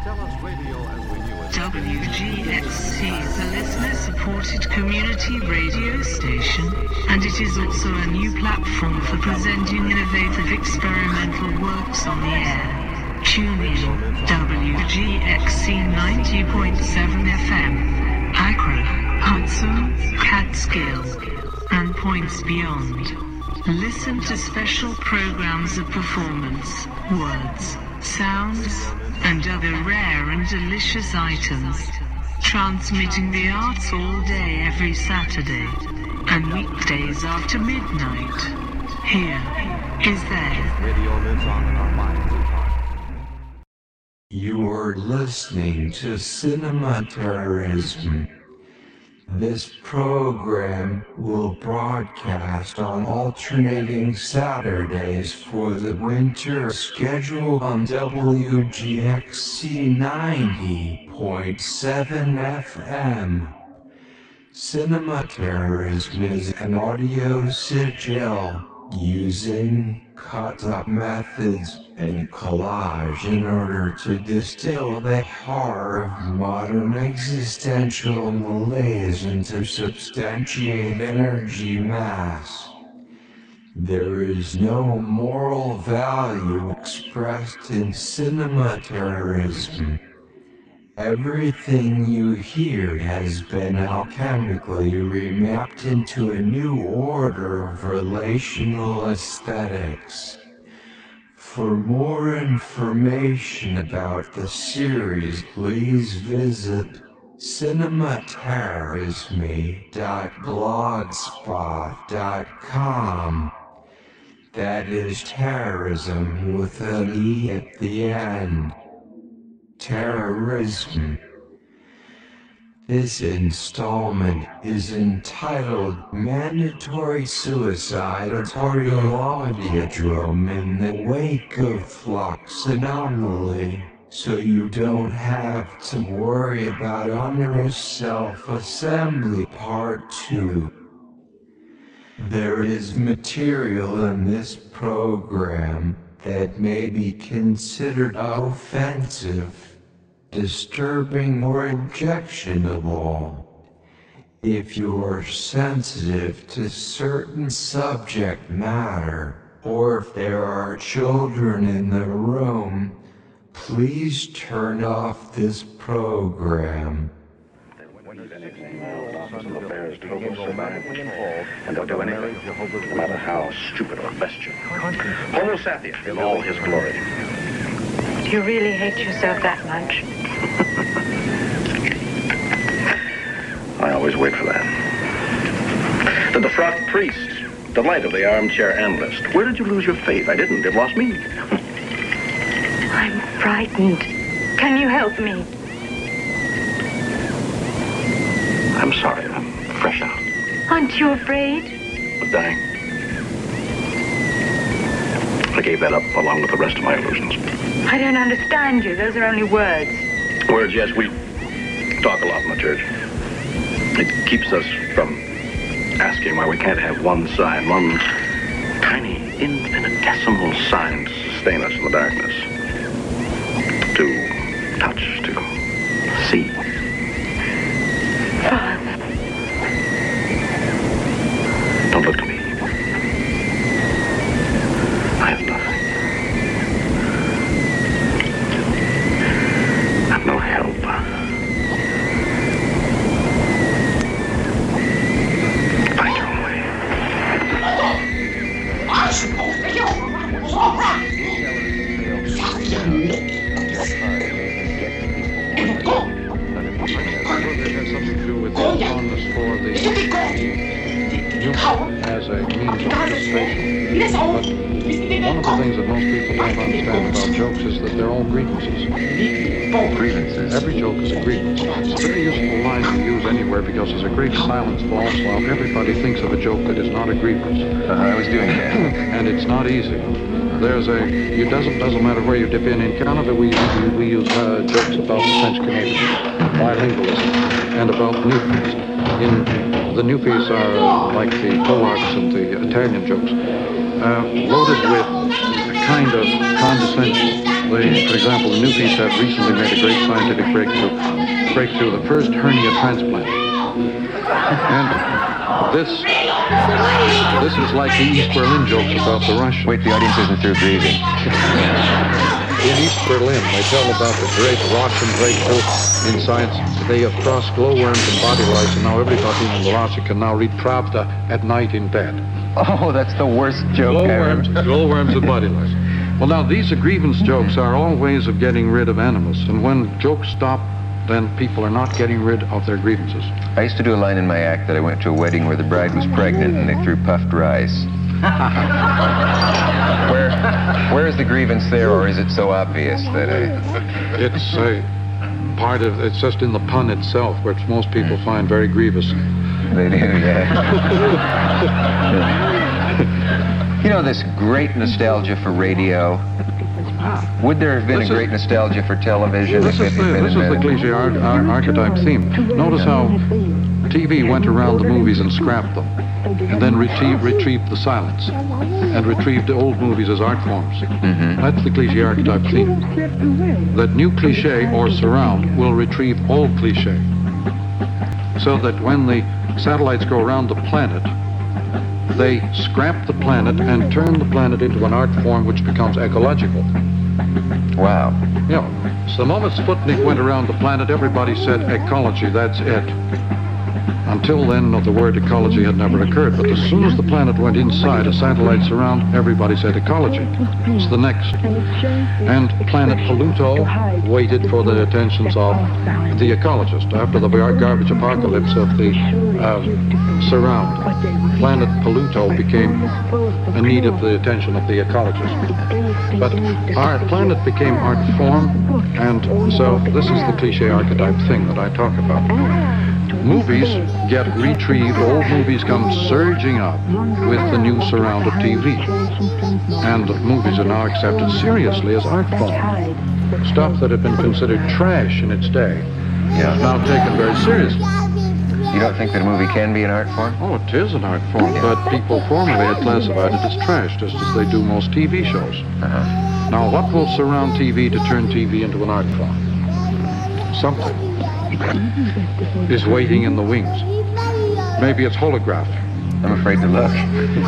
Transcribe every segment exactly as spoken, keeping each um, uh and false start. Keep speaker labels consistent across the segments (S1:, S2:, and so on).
S1: W G X C is a listener-supported community radio station, and it is also a new platform for presenting innovative experimental works on the air. Tune in, W G X C ninety point seven F M, Accra, Hudson, Catskill, and points beyond. Listen to special programs of performance, words, sounds, and other rare and delicious items. Transmitting the arts all day every Saturday, and weekdays after midnight. Here is there.
S2: Radio lives on in our minds and hearts.
S3: You're listening to Cinema Terrorism. This program will broadcast on alternating Saturdays for the winter schedule on W G X C ninety point seven F M. Cinema Terrorism is an audio sigil using cut-up methods and collage in order to distill the horror of modern existential malaise into substantiate energy mass. There is no moral value expressed in cinema terrorism. Everything you hear has been alchemically remapped into a new order of relational aesthetics. For more information about the series, please visit cinematerrorisme dot blogspot dot com. That is terrorism with an E at the end. Terrorism. This installment is entitled Mandatory Suicide Audiodrome in the Wake of Flux Anomaly, so you don't have to worry about onerous self-assembly part two. There is material in this program that may be considered offensive, disturbing, or objectionable. If you're sensitive to certain subject matter, or if there are children in the room, please turn off this program.
S4: And they'll do anything, no matter how stupid or bestial. Homo sapien in all his glory.
S5: Do you really hate yourself that much?
S4: I always wait for that. The defrocked priest, delight of the armchair analyst. Where did you lose your faith? I didn't. It lost me.
S5: I'm frightened. Can you help me?
S4: I'm sorry. I'm fresh out.
S5: Aren't you afraid?
S4: Of dying. I gave that up along with the rest of my illusions.
S5: I don't understand you. Those are only words.
S4: Words, yes. We talk a lot in the church. It keeps us from asking why we can't have one sign, one tiny, infinitesimal sign to sustain us in the darkness. To touch, to see.
S5: Father.
S4: Don't look to me. I have nothing. I'm no help. Find your own way.
S6: I'm supposed to know what was all right.
S7: Something to do with the fondness for the humor as a means of participation. But one of the things that most people don't understand about jokes is that they're all grievances. Grievances. Every joke is a grievance. It's a very useful line to use anywhere because there's a great silence falls while everybody thinks of a joke that is not a grievance.
S8: Uh-huh, I was doing that.
S7: And it's not easy. There's a, it doesn't, doesn't matter where you dip in. In Canada, we, we, we use uh, jokes about the French Canadians, bilingualism, and about newfies. In the newfies are uh, like the Polacks and the Italian jokes, uh, loaded with a kind of condescension They, for example, the new piece have recently made a great scientific breakthrough, breakthrough, the first hernia transplant. And this, this is like the East Berlin jokes about the Russians.
S8: Wait, the audience isn't through grieving.
S7: In East Berlin, they tell about the great Russian breakthrough in science. They have crossed glowworms and body lice, and now everybody in Russia can now read Pravda at night in bed.
S8: Oh, that's the worst joke
S7: Glowworms,
S8: ever.
S7: glowworms and body lice. Well, now, these grievance jokes are all ways of getting rid of animus, and when jokes stop, then people are not getting rid of their grievances.
S8: I used to do a line in my act that I went to a wedding where the bride was pregnant and they threw puffed rice. Where, where is the grievance there, or is it so obvious that I...
S7: It's a part of, it's just in the pun itself, which most people find very grievous.
S8: They do, yeah. You know, this great nostalgia for radio. Would there have been
S7: This
S8: a great
S7: is-
S8: nostalgia for television
S7: This
S8: if
S7: is
S8: it
S7: the,
S8: had been
S7: this is the
S8: invented?
S7: cliche ar- ar- archetype theme. Notice how T V went around the movies and scrapped them, and then retrieved, retrieved the silence, and retrieved the old movies as art forms.
S8: Mm-hmm.
S7: That's the cliche archetype theme. That new cliche or surround will retrieve old cliche, so that when the satellites go around the planet, they scrap the planet and turn the planet into an art form which becomes ecological.
S8: Wow.
S7: Yeah. So the moment Sputnik went around the planet, everybody said ecology, that's it. Until then, the word ecology had never occurred. But as soon as the planet went inside, a satellite surround, everybody said ecology. It's the next. And planet Pluto waited for the attentions of the ecologist. After the gar- garbage apocalypse of the uh, surround, planet Pluto became in need of the attention of the ecologist. But our planet became art form, and so this is the cliche archetype thing that I talk about. Movies get retrieved, old movies come surging up with the new surround of T V. And movies are now accepted seriously as art form. Stuff that had been considered trash in its day
S8: Yeah.
S7: is now taken very seriously.
S8: You don't think that a movie can be an art form?
S7: Oh, it is an art form, but people formerly had classified it as trash, just as they do most T V shows.
S8: Uh-huh.
S7: Now, what will surround T V to turn T V into an art form? Something is waiting in the wings. Maybe it's holograph.
S8: I'm afraid to look. Can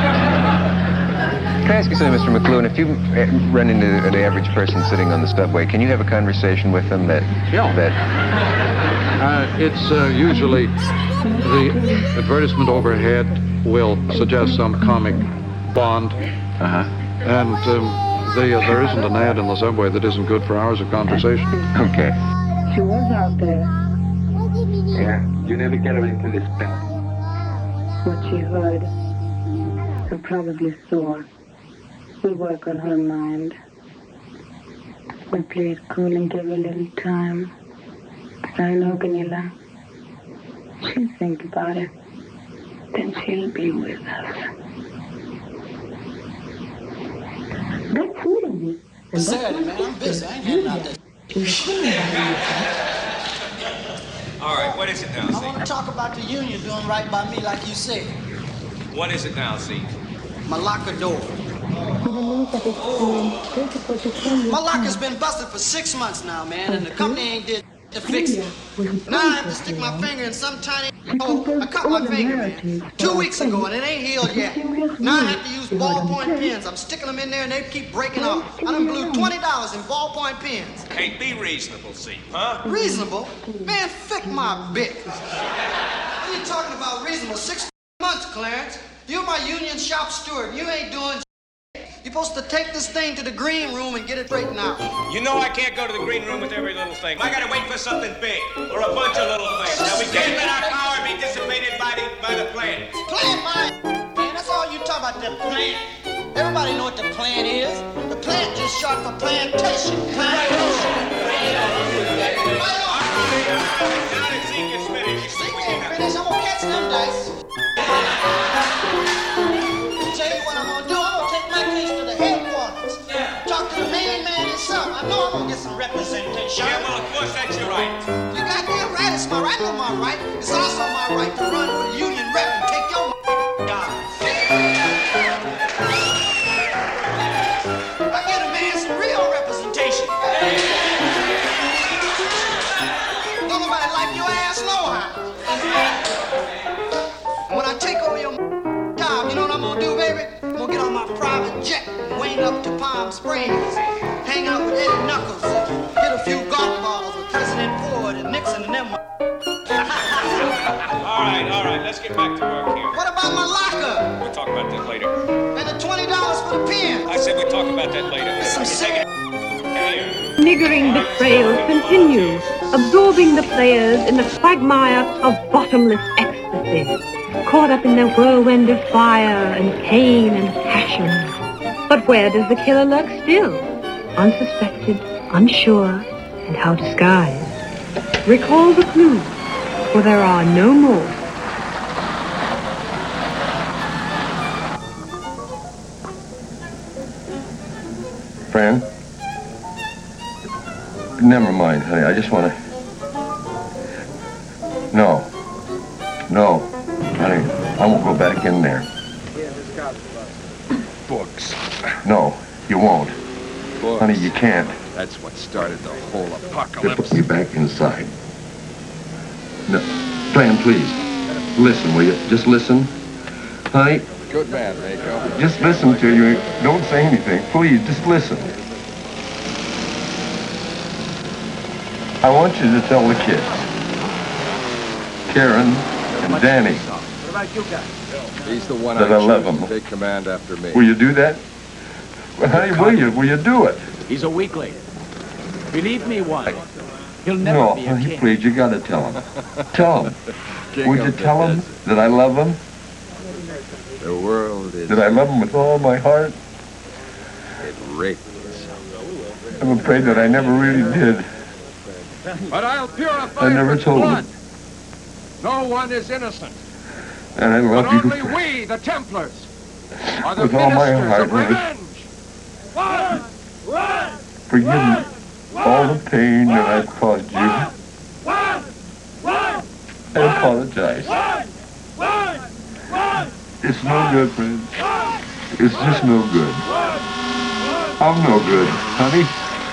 S8: I ask you something, Mister McLuhan? If you uh, run into an average person sitting on the subway, can you have a conversation with them that...
S7: Yeah.
S8: that
S7: Uh, it's uh, usually the advertisement overhead will suggest some comic bond,
S8: uh-huh.
S7: and um, the, uh, there isn't an ad in the subway that isn't good for hours of conversation.
S8: Okay.
S5: She was out there.
S6: Yeah, you never get her into this bed.
S5: What she heard and probably saw will work on her mind. We play it cool and give her a little time. I know, Ganila. She'll think about it. Then she'll be with us. That's fooling me. And
S9: Saturday, man, I'm busy. I ain't heading out there.
S10: All right, what is it now,
S9: I
S10: Z?
S9: want to talk about the union doing right by me, like you said.
S10: What is it now, Z?
S9: My locker door. My locker's been busted for six months now, man, and the company ain't did to fix it. Now I have to stick my finger in some tiny hole. I cut my finger, man, two weeks ago, and it ain't healed yet. Now I have to use ballpoint pens. I'm sticking them in there, and they keep breaking off. I done blew twenty dollars in ballpoint pens.
S10: Hey, be reasonable, Z, huh?
S9: Reasonable? Man, fick my bit. What are you talking about reasonable? Six months, Clarence. You're my union shop steward. You ain't doing shit. You're supposed to take this thing to the green room and get it straightened out.
S10: You know I can't go to the green room with every little thing. I gotta wait for something big, or a bunch of little things. Now, we can't let our power be dissipated by the, by the plan.
S9: Plan, man. Man, that's all you talk about, the plan. Everybody know what the plan is. The plant just short for plantation. Plantation. Right on.
S10: Now that Zeke is finished,
S9: See, we ain't finished. I'm gonna catch them dice. Tell you what I'm gonna do. I'm gonna take my case to the headquarters. Talk to the main man himself. I know I'm gonna get some representation.
S10: Yeah, well, of course, that's your right.
S9: You goddamn right. It's my right. I know my right. It's also my right to run for the union rep and take your job. I get a man some real representation. Queens, hang out with Eddie Knuckles, hit a few golf balls with President Ford and Nixon and them.
S10: All right, all right, let's get back to work here.
S9: What about my locker?
S10: We'll talk about that later.
S9: And the twenty dollars for the pen.
S10: I said we'll talk about that later.
S9: Some
S10: Take it.
S11: Niggering betrayals continue, absorbing the players in the quagmire of bottomless ecstasy, caught up in their whirlwind of fire and pain and passion. But where does the killer lurk still? Unsuspected, unsure, and how disguised? Recall the clues, for there are no more.
S8: Fran? Never mind, honey. I just want to... No. No. Honey, I won't go back in there.
S7: Books.
S8: No, you won't.
S7: Books.
S8: Honey, you can't.
S7: That's what started the whole
S8: You
S7: apocalypse.
S8: put me back inside. No. Fran, please. Listen, will you? Just listen. Honey,
S7: Good man, Mako.
S8: just listen to you. Don't say anything. Please, just listen. I want you to tell the kids. Karen and Danny.
S7: What about you guys? He's the one
S8: That
S7: I
S8: I love
S7: choose
S8: him.
S7: to take command after me.
S8: Will you do that? Well, honey, will you? Will you do it?
S12: He's a weakling. Believe me once. He'll never
S8: No,
S12: be a
S8: honey,
S12: king.
S8: please, you gotta tell him. Tell him.
S7: King
S8: Would you
S7: of the
S8: tell him
S7: desert.
S8: that I love him?
S7: The world is...
S8: That I love him with all my heart?
S7: It rapes.
S8: I'm afraid that I never really did.
S7: But I'll purify
S8: I never
S7: it with
S8: told
S7: blood.
S8: him.
S7: No one is innocent.
S8: And I
S7: But
S8: love you
S7: only we, the Templars, are the
S8: with all my
S7: ministers
S8: heart.
S7: of revenge. One! One!
S8: Forgive me all the pain that I've caused you.
S7: One! One!
S8: I apologize.
S7: One! One! One!
S8: It's no good, friends. It's just no good. I'm no good, honey.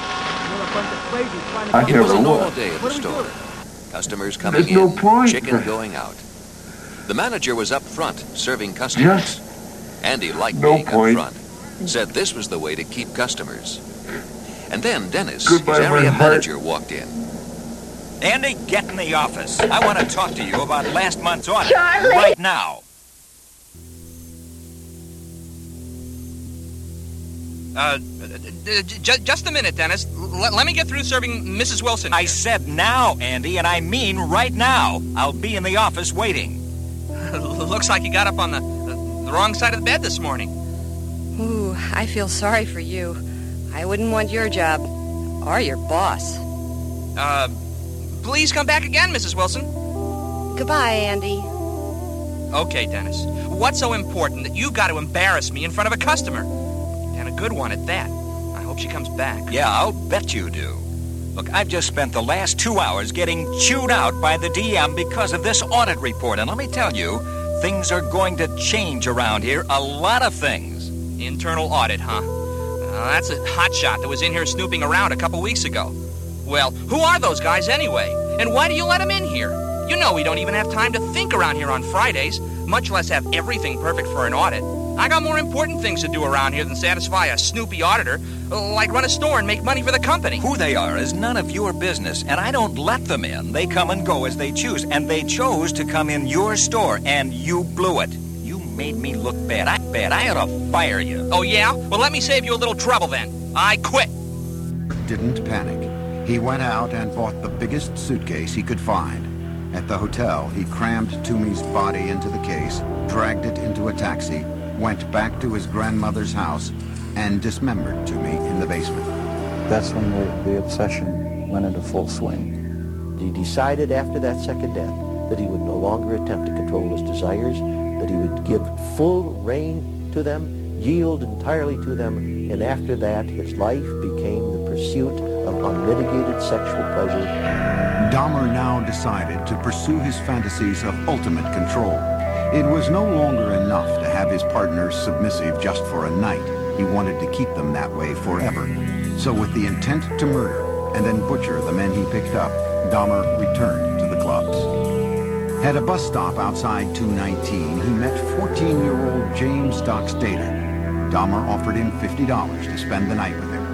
S8: I
S13: It
S8: never
S13: was a normal
S8: was.
S13: day at the store. Customers coming
S8: There's no
S13: in,
S8: point.
S13: chicken going out. The manager was up front, serving customers. Andy liked
S8: no
S13: being
S8: point.
S13: up front. Said this was the way to keep customers. And then Dennis,
S8: Goodbye,
S13: his
S8: my
S13: area
S8: heart.
S13: manager, walked in.
S14: Andy, get in the office. I want to talk to you about last month's audit.
S11: Charlie!
S14: Right now.
S15: Uh, j- j- just a minute, Dennis. L- let me get through serving Missus Wilson.
S14: I said now, Andy, and I mean right now. I'll be in the office waiting.
S15: Looks like you got up on the, the wrong side of the bed this morning.
S16: Ooh, I feel sorry for you. I wouldn't want your job. Or your boss.
S15: Uh, please come back again, Missus Wilson.
S16: Goodbye, Andy.
S15: Okay, Dennis. What's so important that you got to embarrass me in front of a customer? And a good one at that. I hope she comes back.
S14: Yeah, I'll bet you do. Look, I've just spent the last two hours getting chewed out by the D M because of this audit report. And let me tell you, things are going to change around here. A lot of things.
S15: Internal audit, huh? Uh, that's a hotshot that was in here snooping around a couple weeks ago. Well, who are those guys anyway? And why do you let them in here? You know we don't even have time to think around here on Fridays, much less have everything perfect for an audit. I got more important things to do around here than satisfy a snoopy auditor, like run a store and make money for the company.
S14: Who they are is none of your business, and I don't let them in. They come and go as they choose, and they chose to come in your store, and you blew it. You made me look bad. I bad. I ought to fire you.
S15: Oh, yeah? Well, let me save you a little trouble then. I quit.
S17: Didn't panic. He went out and bought the biggest suitcase he could find. At the hotel, he crammed Toomey's body into the case, dragged it into a taxi, went back to his grandmother's house, and dismembered Toomey in the basement.
S18: That's when the, the obsession went into full swing.
S19: He decided after that second death that he would no longer attempt to control his desires, that he would give full rein to them, yield entirely to them, and after that his life became the pursuit of unmitigated sexual pleasure.
S17: Dahmer now decided to pursue his fantasies of ultimate control. It was no longer enough to have his partners submissive just for a night. He wanted to keep them that way forever. So with the intent to murder and then butcher the men he picked up, Dahmer returned to the clubs. At a bus stop outside two nineteen, he met fourteen-year-old James Dox Data. Dahmer offered him fifty dollars to spend the night with him.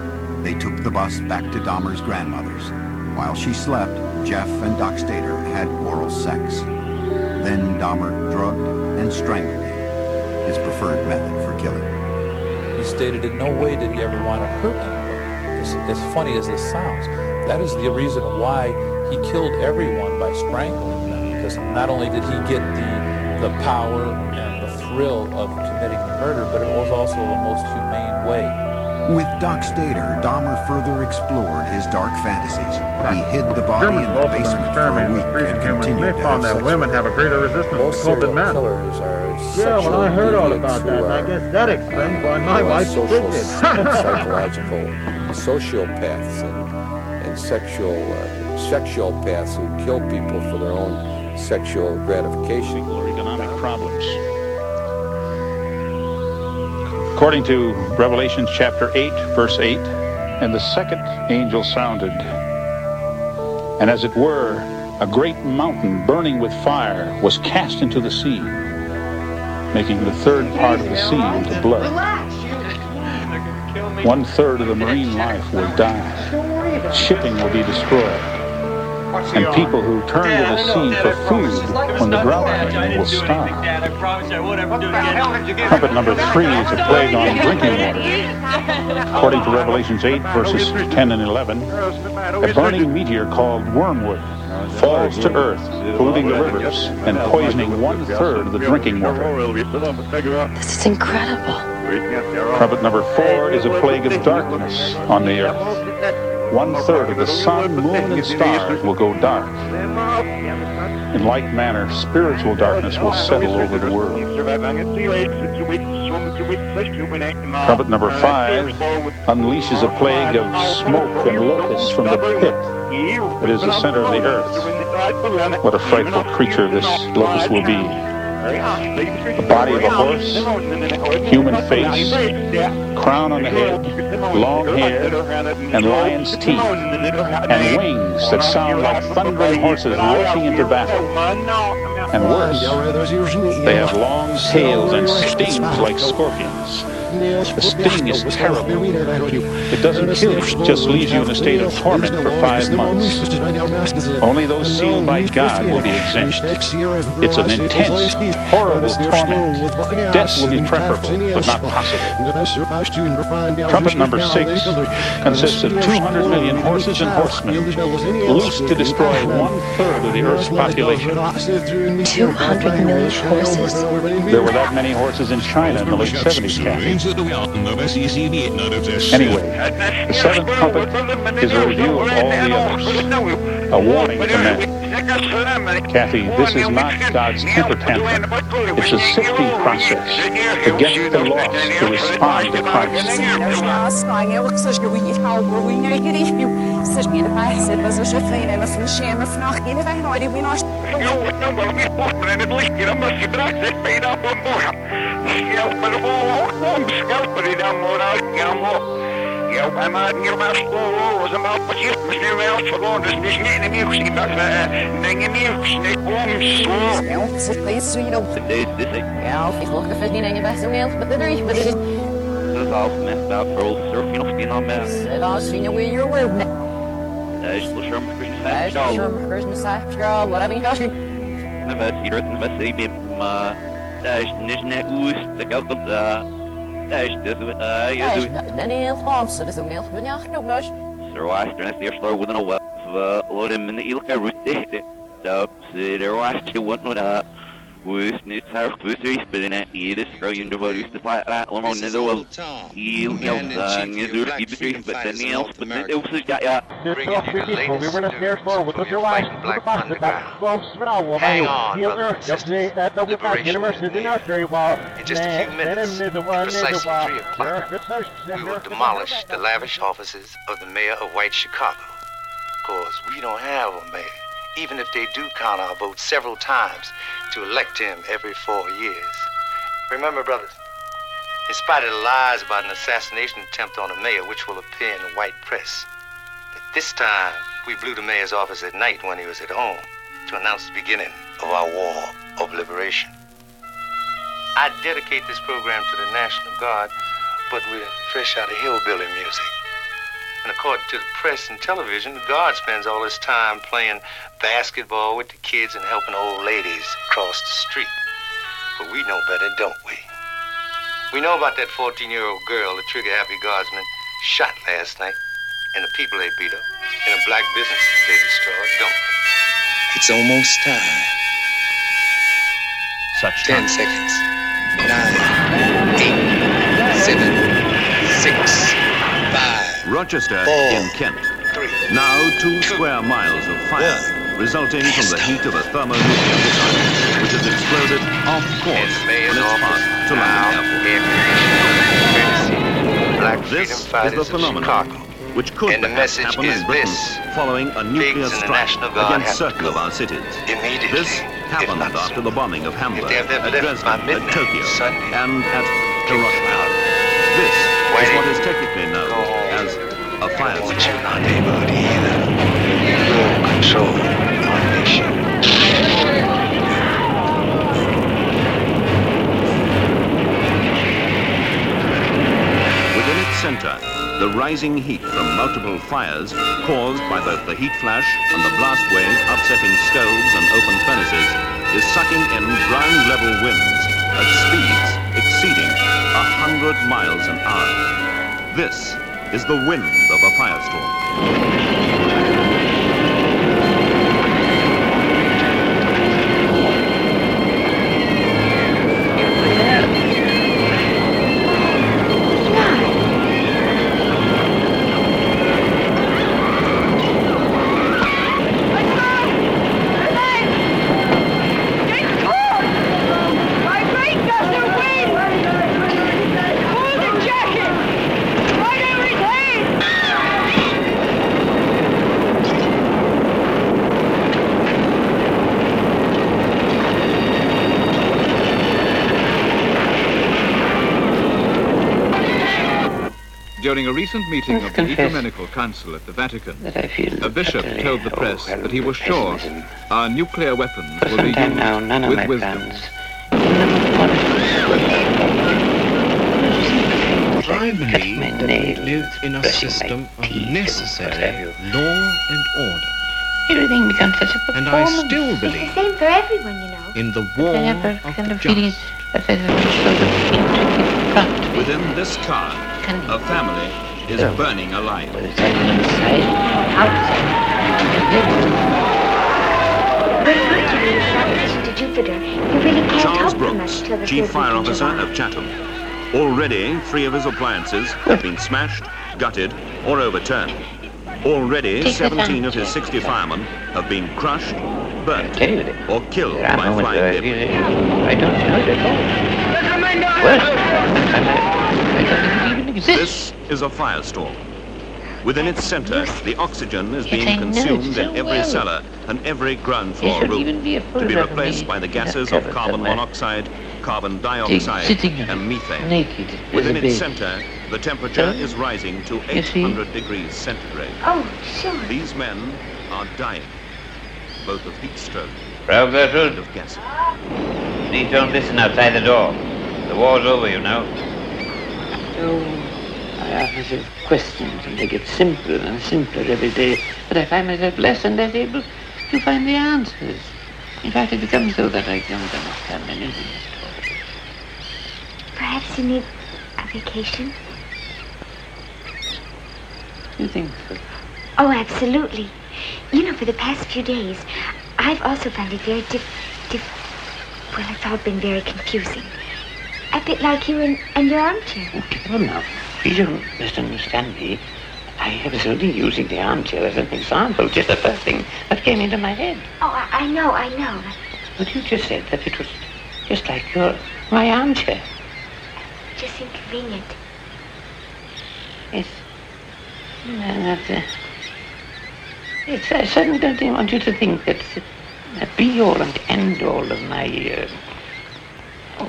S17: They took the bus back to Dahmer's grandmother's. While she slept, Jeff and Doc Stater had oral sex. Then Dahmer drugged and strangled him, his preferred method for killing.
S20: He stated in no way did he ever want to hurt anybody. As, as funny as this sounds, that is the reason why he killed everyone by strangling them, because not only did he get the, the power and the thrill of committing the murder, but it was also the most humane way.
S17: With Doc Stater, Dahmer further explored his dark fantasies. He hid the body in the basement for a week and continued to have
S7: that
S17: sex.
S7: women have a greater resistance to cold than men.
S19: Yeah,
S7: well, I heard all about that, and I guess that explains why my wife's pregnant.
S19: Psychological sociopaths and, and sexual uh, sexuopaths who kill people for their own sexual gratification
S21: or economic problems. According to Revelation chapter eight, verse eight, and the second angel sounded, and as it were, a great mountain burning with fire was cast into the sea, making the third part of the sea into blood. One third of the marine life will die. Shipping will be destroyed. And people who turn to the sea for food when the drought rain will starve. Trumpet number three is a plague on drinking water. According to Revelations eight, verses ten and eleven, a burning meteor called wormwood falls to earth, polluting the rivers and poisoning one-third of the drinking water.
S16: This is incredible.
S21: Trumpet number four is a plague of darkness on the earth. One-third of the sun, moon, and stars will go dark. In like manner, spiritual darkness will settle over the world. Trumpet number five unleashes a plague of smoke and locusts from the pit that is the center of the earth. What a frightful creature this locust will be. The body of a horse, human face, crown on the head, long hair, and lion's teeth, and wings that sound like thundering horses rushing into battle. And worse, they have long tails and stings like scorpions. The sting is terrible. It doesn't kill you, it just leaves you in a state of torment for five months. Only those sealed by God will be exempt. It's an intense, horrible torment. Death will be preferable, but not possible. Trumpet number six consists of two hundred million horses and horsemen, loosed to destroy one-third of the Earth's population.
S16: two hundred million horses?
S21: There were that many horses in China in the late seventies, Kathy. Anyway, the seventh trumpet is a review of all the others, a warning to men. Kathy, this is not God's temper tantrum. It's a sifting process to get the lost to respond to Christ.
S22: Hang on, brothers and sisters. Liberation in just a few minutes, at precisely three o'clock, we will demolish the lavish offices of the mayor of White Chicago. Of course, we don't have a mayor, even if they do count our votes several times to elect him every four years. Remember, brothers, in spite of the lies about an assassination attempt on the mayor, which will appear in the white press, that this time we blew the mayor's office at night when he was at home to announce the beginning of our war of liberation. I dedicate this program to the National Guard, but we're fresh out of hillbilly music. And according to the press and television, the guard spends all his time playing basketball with the kids and helping old ladies cross the street. But we know better, don't we? We know about that fourteen-year-old girl the trigger-happy guardsmen shot last night and the people they beat up and the black businesses they destroyed, don't we?
S1: It's almost time.
S14: Such
S1: Ten
S14: time.
S1: seconds. Nine, eight, seven, six, five,
S17: Rochester
S1: four,
S17: in Kent.
S1: three.
S17: Now two square miles of fire, resulting from the heat of a thermonuclear missile, which has exploded off course on its path to London Airport. This is the phenomenon which could perhaps happen in Britain following a nuclear strike against certain of our cities. This happened after the bombing of Hamburg, at Dresden, at Tokyo, and at Hiroshima. This is what is technically known as a firestorm.
S22: You're not able to either. You'll control our nation.
S17: Within its center, the rising heat from multiple fires caused by both the heat flash and the blast wave upsetting stoves and open furnaces is sucking in ground-level winds at speeds exceeding a hundred miles an hour. This is the wind of a firestorm.
S7: During a recent meeting of the Ecumenical Council at the Vatican, a bishop told the press that he was sure our nuclear weapons will be used
S2: now, none of
S7: with
S2: my
S7: wisdom.
S2: plans.
S23: I believe that we live in a system of necessary law and order.
S2: Everything becomes such a performance.
S23: And I still believe
S24: It's the same for everyone, you know.
S23: in the war
S2: I never
S23: of
S2: kind
S23: the
S2: of feeling
S23: just.
S2: that there's a sort of intricate plot.
S17: Within this car, a family is burning alive.
S24: To Jupiter, you really can't
S17: Charles
S24: help them
S17: Brooks,
S24: much till the
S17: Chief
S24: third
S17: Fire
S24: week in
S17: Officer
S24: July.
S17: of Chatham. Already, three of his appliances have been smashed, gutted, or overturned. Already, seventeen of his sixty firemen have been crushed, burnt, or killed by flying debris.
S2: I don't know it at all. Well, I don't even exist.
S17: This is a firestorm. Within its center, the oxygen is being
S2: Yes, I know it
S17: consumed
S2: so
S17: in every
S2: well.
S17: cellar and every ground
S2: There
S17: floor
S2: should
S17: room,
S2: even be a
S17: to be
S2: photograph of
S17: replaced
S2: me
S17: by the
S2: in
S17: gases
S2: that
S17: of
S2: cover
S17: carbon
S2: somewhere.
S17: monoxide, carbon
S2: Take-
S17: dioxide,
S2: sitting
S17: and methane.
S2: naked as
S17: Within
S2: a
S17: its
S2: baby.
S17: center, the temperature
S2: Huh?
S17: is rising to
S2: You
S17: eight
S2: see?
S17: hundred degrees centigrade.
S24: Oh, sure.
S17: These men are dying, both of heat stroke
S25: Frau
S17: and
S25: Gertrude,
S17: of gas.
S25: please don't listen outside the door. The war's over, you know.
S2: So, I ask myself questions, and they get simpler and simpler every day. But I find myself less and less able to find the answers. In fact, it becomes so that I don't understand anything at all.
S24: Perhaps you need a vacation?
S2: You think so?
S24: Oh, absolutely. You know, for the past few days, I've also found it very diff... diff... Well, it's all been very confusing. A bit like you and, and your armchair.
S2: Well, now, please don't misunderstand me. I was only using the armchair as an example, just the first thing that came into my head.
S24: Oh, I, I know, I know.
S2: But you just said that it was just like your my armchair.
S24: Just inconvenient.
S2: Yes. No, that, uh, it's, I certainly don't think- want you to think that the be-all and end-all of my, uh, oh,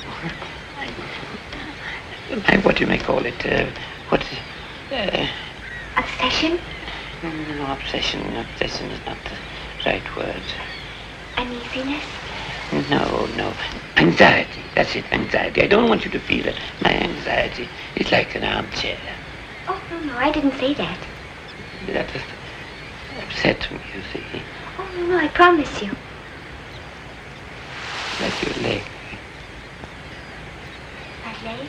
S2: my, what you may call it, uh, what, uh,
S24: Obsession?
S2: no, no, no, obsession, obsession is not the right word.
S24: Uneasiness?
S2: No, no, anxiety, that's it, anxiety. I don't want you to feel it. My anxiety is like an armchair.
S24: Oh, no, no, I didn't say that.
S2: That just upset me, you see.
S24: Oh, no, no, I promise you.
S2: Like your leg.
S24: My leg?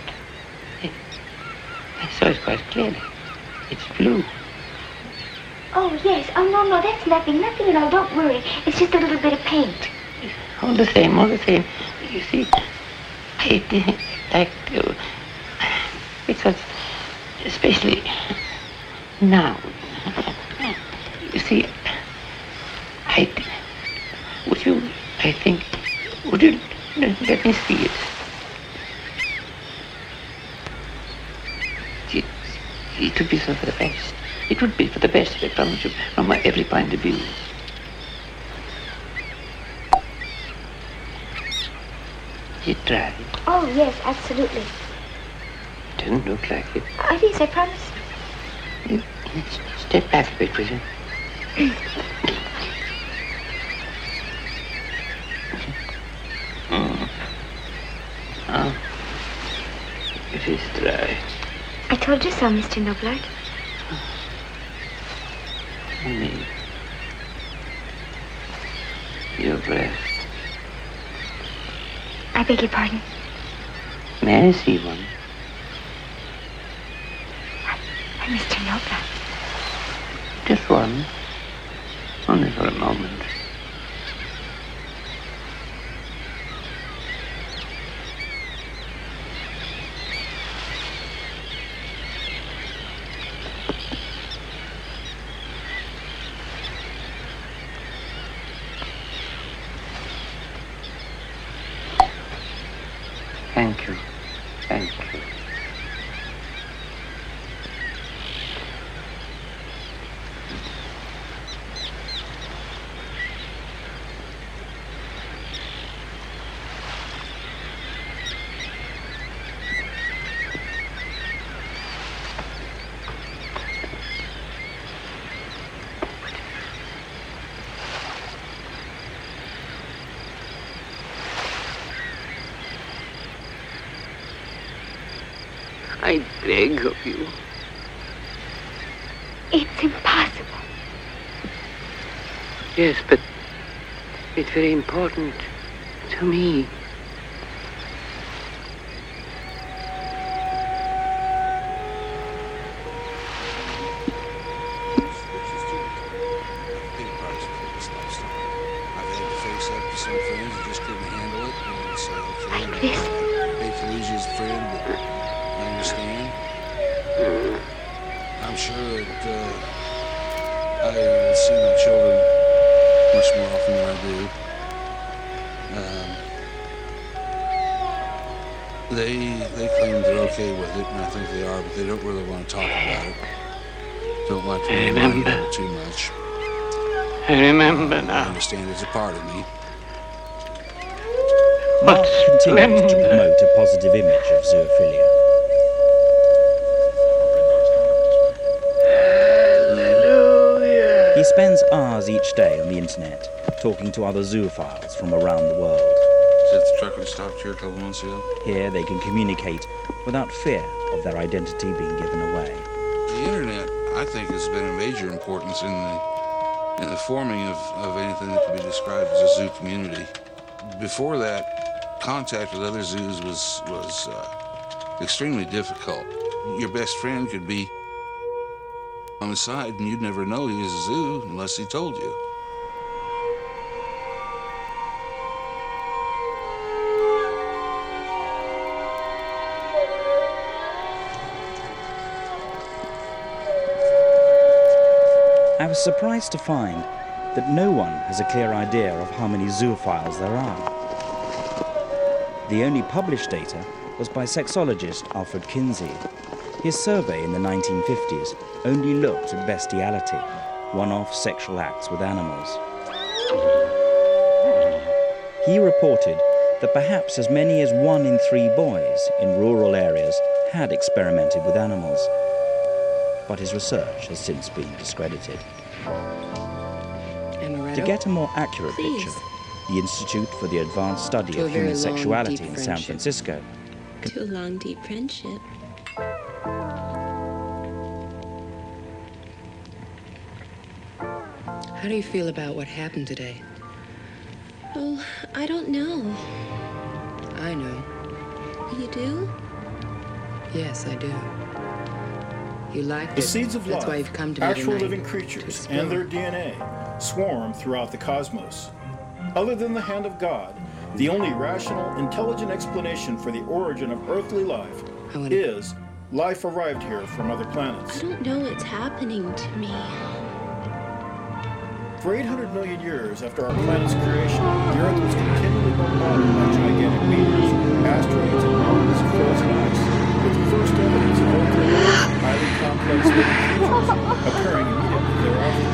S2: I saw it quite clearly. It's blue.
S24: Oh, yes. Oh, no, no, that's nothing. Nothing at all. Don't worry. It's just a little bit of paint.
S2: All the same, all the same. You see, I didn't like to... Because, especially now, you see, I... Would you, I think, would you let me see it? It, it would be so for the best. It would be for the best, I promise you, from my every point of view. Is it dry?
S24: Oh, yes, absolutely.
S2: It doesn't look like it.
S24: It is, I promise.
S2: You, step back a bit, will you? mm. Oh, it is dry.
S24: I told you so, Mister Noblard.
S2: Me. Your breath.
S24: I beg your pardon.
S2: May I see one?
S24: I'm Mister Noblard.
S2: Just one. Only for a moment. Thank you. Thank you. I beg of you.
S24: It's impossible.
S2: Yes, but it's very important to me. It's a part of me.
S3: Mark continues to promote a positive image of zoophilia. Hallelujah. He spends hours each day on the internet, talking to other zoophiles from around the world.
S4: Is that the trucker that stopped here a couple months ago?
S3: Here they can communicate without fear of their identity being given away.
S4: The internet, I think, has been of major importance in the in the forming of, of anything that could be described as a zoo community. Before that, contact with other zoos was, was uh, extremely difficult. Your best friend could be on the side and you'd never know he was a zoo unless he told you.
S3: I was surprised to find that no one has a clear idea of how many zoophiles there are. The only published data was by sexologist Alfred Kinsey. His survey in the nineteen fifties only looked at bestiality, one-off sexual acts with animals. He reported that perhaps as many as one in three boys in rural areas had experimented with animals. But his research has since been discredited.
S5: Amaretto?
S3: To get a more accurate
S5: Please.
S3: picture, the Institute for the Advanced Study
S5: To a
S3: of
S5: very
S3: Human
S5: long,
S3: Sexuality
S5: deep
S3: in San
S5: friendship.
S3: Francisco
S5: To a long, deep friendship. How do you feel about what happened today?
S6: Oh, I don't know.
S5: I know.
S6: You do?
S5: Yes, I do. You like
S9: The
S5: it.
S9: seeds of
S5: That's
S9: life,
S5: why you've come to me
S9: actual
S5: tonight.
S9: living creatures and their D N A, swarm throughout the cosmos. Other than the hand of God, the only rational, intelligent explanation for the origin of earthly life is life arrived here from other planets.
S6: I don't know what's happening to me.
S9: For eight hundred million years after our planet's creation, the Earth was continually bombarded by gigantic meteors, asteroids, and mountains of frozen ice, with the first evidence of ultra-large, highly complex living creatures occurring immediately thereafter.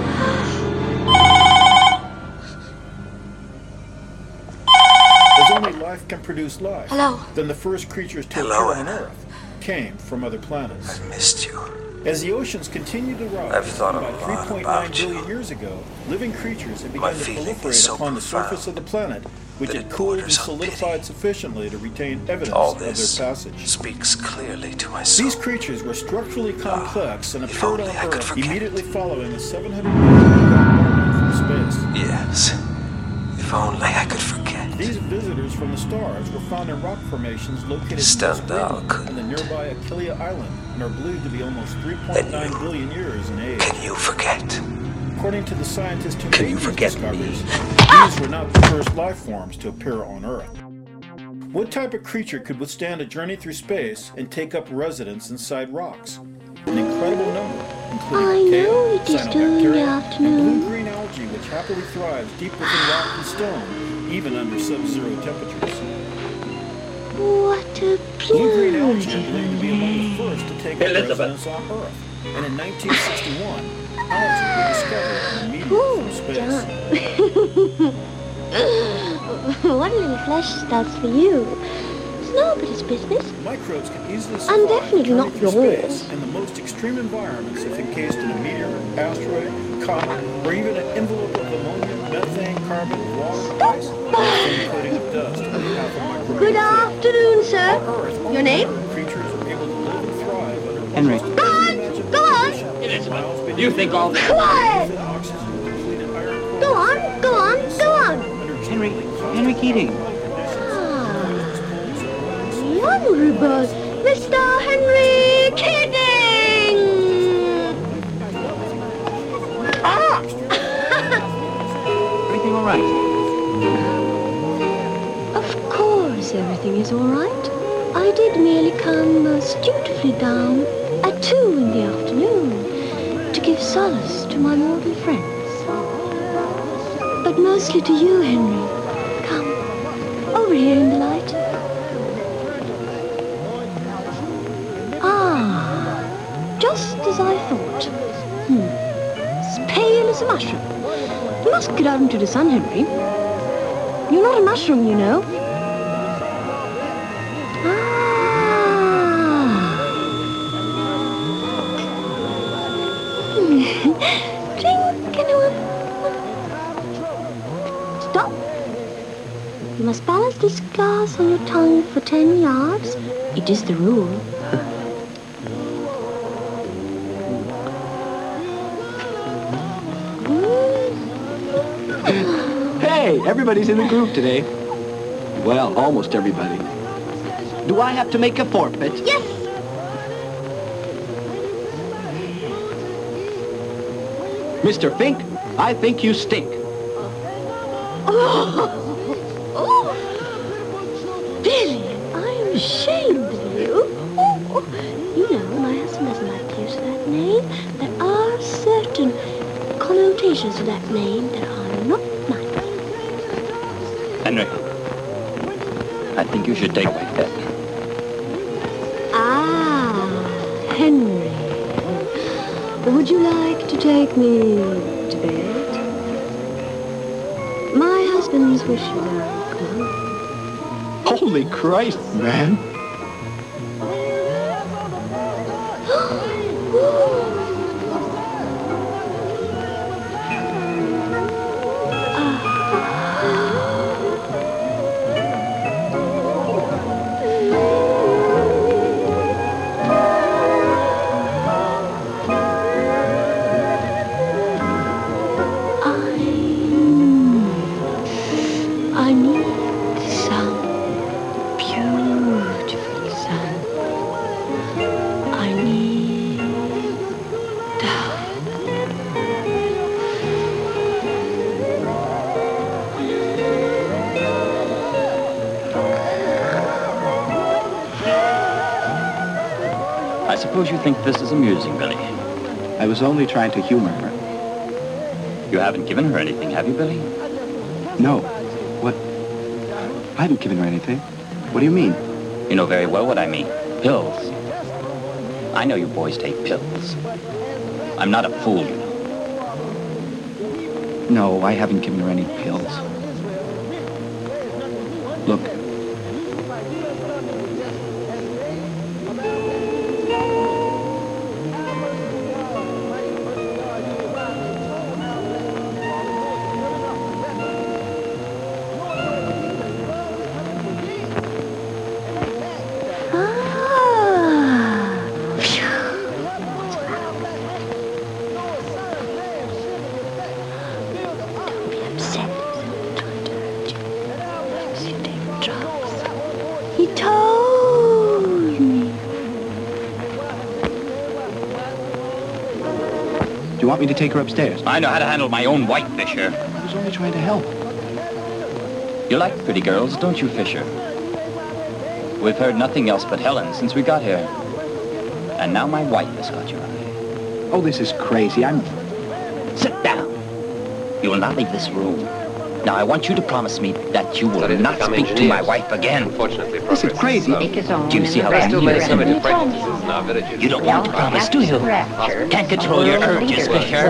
S9: As only life can produce life,
S24: Hello.
S9: then the first creatures to
S10: Hello,
S9: appear on
S10: Anna.
S9: Earth came from other planets.
S10: I missed you.
S9: As the oceans continued to rise,
S10: I've thought a
S9: about
S10: lot
S9: three point nine
S10: about
S9: billion years ago, living creatures had
S10: My
S9: begun to
S10: feeling is
S9: proliferate
S10: so
S9: upon the
S10: profound
S9: surface of the planet, which
S10: that
S9: had
S10: it
S9: cooled and
S10: borders on
S9: solidified sufficiently to retain evidence
S10: All
S9: of their
S10: this
S9: passage.
S10: speaks clearly to my soul.
S9: These creatures were structurally complex and
S10: if
S9: appeared on
S10: only I could
S9: Earth
S10: forget.
S9: immediately following the seven hundred year bombardment from space.
S10: Yes. If only I could forget.
S9: These visitors from the stars were found in rock formations located in
S10: Stendhal
S9: Greenland and the nearby Aquileia Island and are believed to be almost three point nine billion years in age.
S10: Can you forget?
S9: According to the scientists who
S10: Can
S9: made
S10: you
S9: these
S10: forget
S9: discoveries, these were not the first life forms to appear on Earth. What type of creature could withstand a journey through space and take up residence inside rocks? An incredible number, including
S6: I
S9: archaea,
S6: know it is during the
S9: cyanobacteria,
S6: afternoon.
S9: and blue-green algae, which happily thrives deep within rock and stone, even under sub-zero temperatures.
S6: What a
S9: Blue-green algae
S6: beauty.
S9: are believed to be among the first to take up residence on Earth, and in nineteen sixty-one, algae were discovered in a meteor from space.
S6: What a little flesh starts for you. It's nobody's business.
S9: Microbes can easily
S6: And
S9: survive
S6: definitely
S9: journey
S6: not
S9: through
S6: yours.
S9: space in the most extreme environments if encased in a meteor, asteroid, comet, or even an envelope of ammonia, methane, carbon, water, ice, or a thin coating of dust on behalf of microbial
S6: Good
S9: things.
S6: afternoon, sir.
S9: On Earth,
S6: Your name?
S9: creatures are able to live and thrive under
S2: Henry.
S6: Go on! Go on!
S2: Elizabeth, you think all this?
S6: Quiet! Go on! Go on! Go on!
S2: Henry, Henry Keating.
S6: Wonderful bird, Mister Henry Keating! Ah!
S2: Everything all right?
S6: Of course everything is all right. I did merely come most dutifully down at two in the afternoon to give solace to my mortal friends. But mostly to you, Henry. Come, over here in the light. Ah, just as I thought. Hmm. As pale as a mushroom. You must get out into the sun, Henry. You're not a mushroom, you know. Drink anyone? Stop. You must balance this glass on your tongue for ten yards. It is the rule.
S2: Hey, everybody's in the group today. Well, almost everybody. Do I have to make a forfeit?
S6: Yes.
S2: Mister Fink, I think you stink.
S6: Oh. Oh. Billy, I'm ashamed of you. Oh. You know, my husband doesn't like to use that name. There are certain connotations to that name that are not nice.
S2: Henry, I think you should take my pet.
S6: Ah, Henry. Would you like to take me to bed? My husband's wishes are command.
S2: Holy Christ, man.
S8: suppose you think this is amusing, Billy?
S11: I was only trying to humor her.
S8: You haven't given her anything, have you, Billy?
S11: No. What? I haven't given her anything. What do you mean?
S8: You know very well what I mean. Pills. I know you boys take pills. I'm not a fool, you know.
S11: No, I haven't given her any pills. Look. Me to take her upstairs.
S8: I know how to handle my own wife, Fisher.
S11: I was only trying to help.
S8: You like pretty girls, don't you, Fisher? We've heard nothing else but Helen since we got here. And now my wife has got your eye.
S11: Oh, this is crazy. I'm...
S8: Sit down. You will not leave this room. Now, I want you to promise me that you will not speak engineers. to my wife again.
S11: Unfortunately, this is crazy.
S8: Do you see how that is? You don't want to promise, do you? Can't control your urges, Fisher.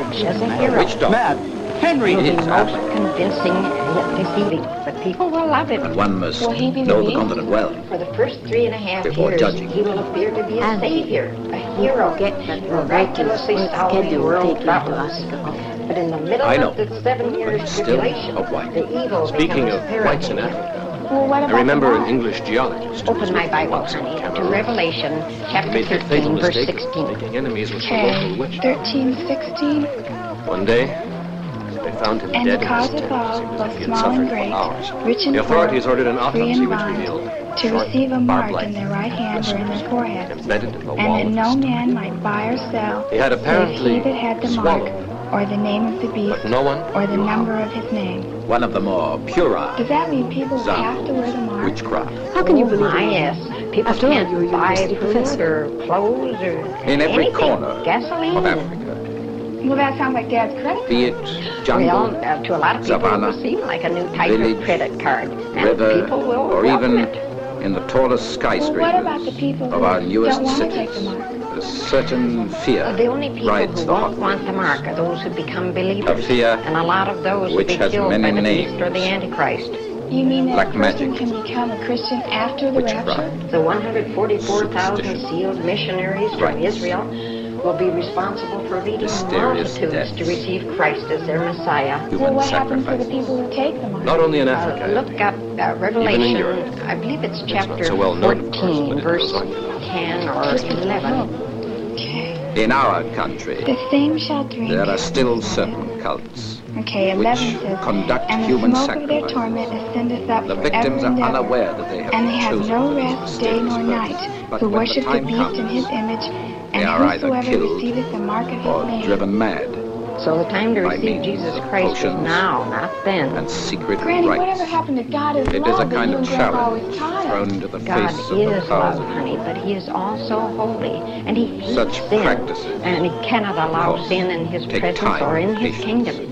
S11: Which dog? Matt, Henry.
S12: It is most convincing yet deceiving, but people will love it.
S13: And one must know the continent well.
S12: For the first three and a half
S13: before
S12: years,
S13: judging.
S12: he will appear to be a savior, a hero, miraculously solving the world problems. But in the middle
S13: I know,
S12: of the seven years tribulation, the evil
S13: Speaking of whites in Africa, I remember an English geologist.
S12: Open my Bible, honey, to Revelation chapter thirteen, verse sixteen.
S13: Making enemies with the local witch.
S15: thirteen, sixteen.
S13: One day, they found him
S15: And
S13: dead
S15: the
S13: in
S15: cause
S13: his
S15: of
S13: tent,
S15: all,
S13: as he was-
S15: both
S13: he had
S15: small
S13: suffered
S15: and
S13: for
S15: great,
S13: hours.
S15: rich and
S13: The authorities
S15: poor,
S13: ordered an
S15: free
S13: autopsy
S15: and
S13: which
S15: bond,
S13: revealed
S15: to
S13: short,
S15: receive a
S13: barbed
S15: mark
S13: light
S15: in their right hand or in their forehead,
S13: embedded in the wall
S15: and
S13: of
S15: that
S13: his
S15: no
S13: stomach.
S15: man might buy or sell,
S13: He had
S15: save
S13: apparently
S15: he that had the mark,
S13: swallowed,
S15: or the name of the beast,
S13: but no one
S15: or the
S13: knew how.
S15: number of his name.
S13: One of the more puerile
S15: Does that mean people will have to wear the mark?
S13: witchcraft.
S15: How can you
S12: Oh,
S15: believe
S12: my,
S15: it?
S12: yes. People
S15: After all,
S12: can't
S15: you're a
S12: buy
S15: university
S12: food
S15: professor.
S12: or clothes or
S13: In every
S12: anything.
S13: corner
S12: Gasoline.
S13: of Africa,
S15: Well, that sounds like Dad's credit card.
S13: be it jungle,
S12: Well, uh, to a lot of people,
S13: savannah,
S12: it will seem like a new type
S13: village,
S12: of credit card, and
S13: river,
S12: people will
S13: or
S12: welcome
S13: even
S12: it.
S13: in the tallest
S15: Well,
S13: skyscrapers
S15: what about the people
S13: of
S15: who
S13: our newest
S15: don't want to take
S13: cities,
S15: the mark?
S13: a certain fear
S12: Uh, the only people
S13: rides
S12: who
S13: the
S12: won't
S13: hot
S12: want the mark are those who become believers,
S13: A fear
S12: and a lot of those who
S13: which
S12: be
S13: has
S12: killed
S13: many
S12: by the
S13: names.
S12: beast or the Antichrist.
S15: You mean that
S13: Black
S15: a person
S13: magic,
S15: can become a Christian after the rapture?
S12: The one hundred forty-four thousand sealed missionaries from
S13: Right.
S12: Israel will be responsible for leading
S13: Mysterious
S12: multitudes
S13: deaths.
S12: to receive Christ as their Messiah.
S13: Human
S15: Well, what happens to the
S13: sacrifice.
S15: people who take the mark?
S13: Not only in
S12: Uh,
S13: Africa,
S12: look up uh, Revelation,
S13: Europe.
S12: I believe it's chapter
S13: not so well known, of course,
S12: fourteen,
S13: but it
S12: verse
S13: goes on, you know.
S12: ten or eleven.
S15: Okay.
S13: in our country,
S15: The same shall drink.
S13: there are still certain cults
S15: Okay,
S13: which
S15: eleven says,
S13: conduct
S15: and the
S13: human
S15: smoke of their
S13: sacrifice.
S15: torment ascendeth up
S13: The
S15: forever
S13: victims are
S15: and ever.
S13: unaware that they have
S15: And they have
S13: chosen
S15: no
S13: for this
S15: rest day
S13: mysterious
S15: nor
S13: purpose.
S15: night,
S13: But
S15: who
S13: when the
S15: worship the
S13: time
S15: beast
S13: comes,
S15: in his image,
S13: they
S15: and
S13: are either
S15: whosoever
S13: killed
S15: receiveth the mark of
S13: or
S15: his name.
S13: driven mad
S12: So the time to
S13: by
S12: receive
S13: means
S12: Jesus
S13: of
S12: Christ is
S13: potions
S12: now, not then.
S13: and secret
S15: Granny,
S13: rites.
S15: whatever happened to God is
S13: It
S15: love
S13: is a
S15: that
S13: kind
S15: you
S13: of
S15: and Grandpa always
S13: challenge
S15: taught us?
S13: thrown into the
S12: God
S13: face of the
S12: is love,
S13: powers.
S12: honey, but he is also holy, and he hates
S13: Such
S12: sin,
S13: practices,
S12: and he cannot allow
S13: course,
S12: sin in his
S13: take
S12: presence
S13: time
S12: or in
S13: and
S12: his
S13: patience.
S12: kingdom.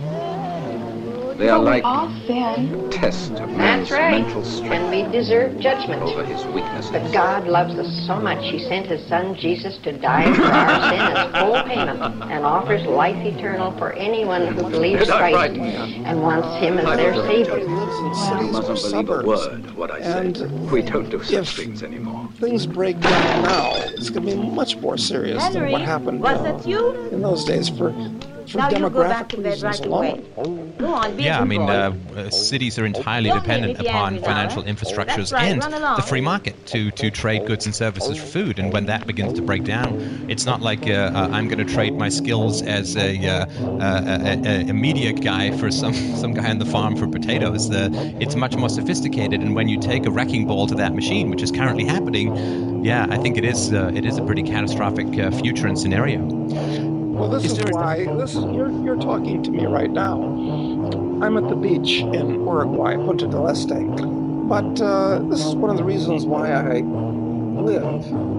S13: They are
S15: Well, we
S13: like
S15: all sin.
S13: test of man's
S12: That's right,
S13: mental strength
S12: and we deserve judgment.
S13: over his weaknesses.
S12: But God loves us so much, he sent his son Jesus to die for our sin as full payment, and offers life eternal for anyone who believes
S13: Is that
S12: Christ
S13: right?
S12: and wants him as their Savior.
S13: You mustn't believe a word of what I say. We don't do such things anymore.
S26: Things break down now. It's going to be much more serious than
S27: Henry,
S26: what happened
S27: was
S26: uh,
S27: it you?
S26: in those days for, for
S27: Now you go back
S26: demographic
S27: to bed
S26: reasons
S27: right
S26: alone.
S27: away. Go on, be
S28: Yeah,
S27: a
S28: I
S27: good
S28: mean,
S27: boy.
S28: uh, uh, cities are entirely
S27: Don't
S28: dependent
S27: make me
S28: upon
S27: angry now,
S28: financial
S27: eh?
S28: infrastructures
S27: That's right,
S28: and
S27: run along.
S28: the free market to, to trade goods and services for food. And when that begins to break down, it's not like uh, uh, I'm going to trade my skills as a, uh, uh, a, a, a media guy for some, some guy on the farm for potatoes. Uh, it's much more sophisticated. And when you take a wrecking ball to that machine, which is currently happening, yeah, I think it is uh, it is a pretty catastrophic uh, future and scenario.
S26: Well, this is, is why this is, you're, you're talking to me right now. I'm at the beach in Uruguay, Punta del Este. But uh, this is one of the reasons why I live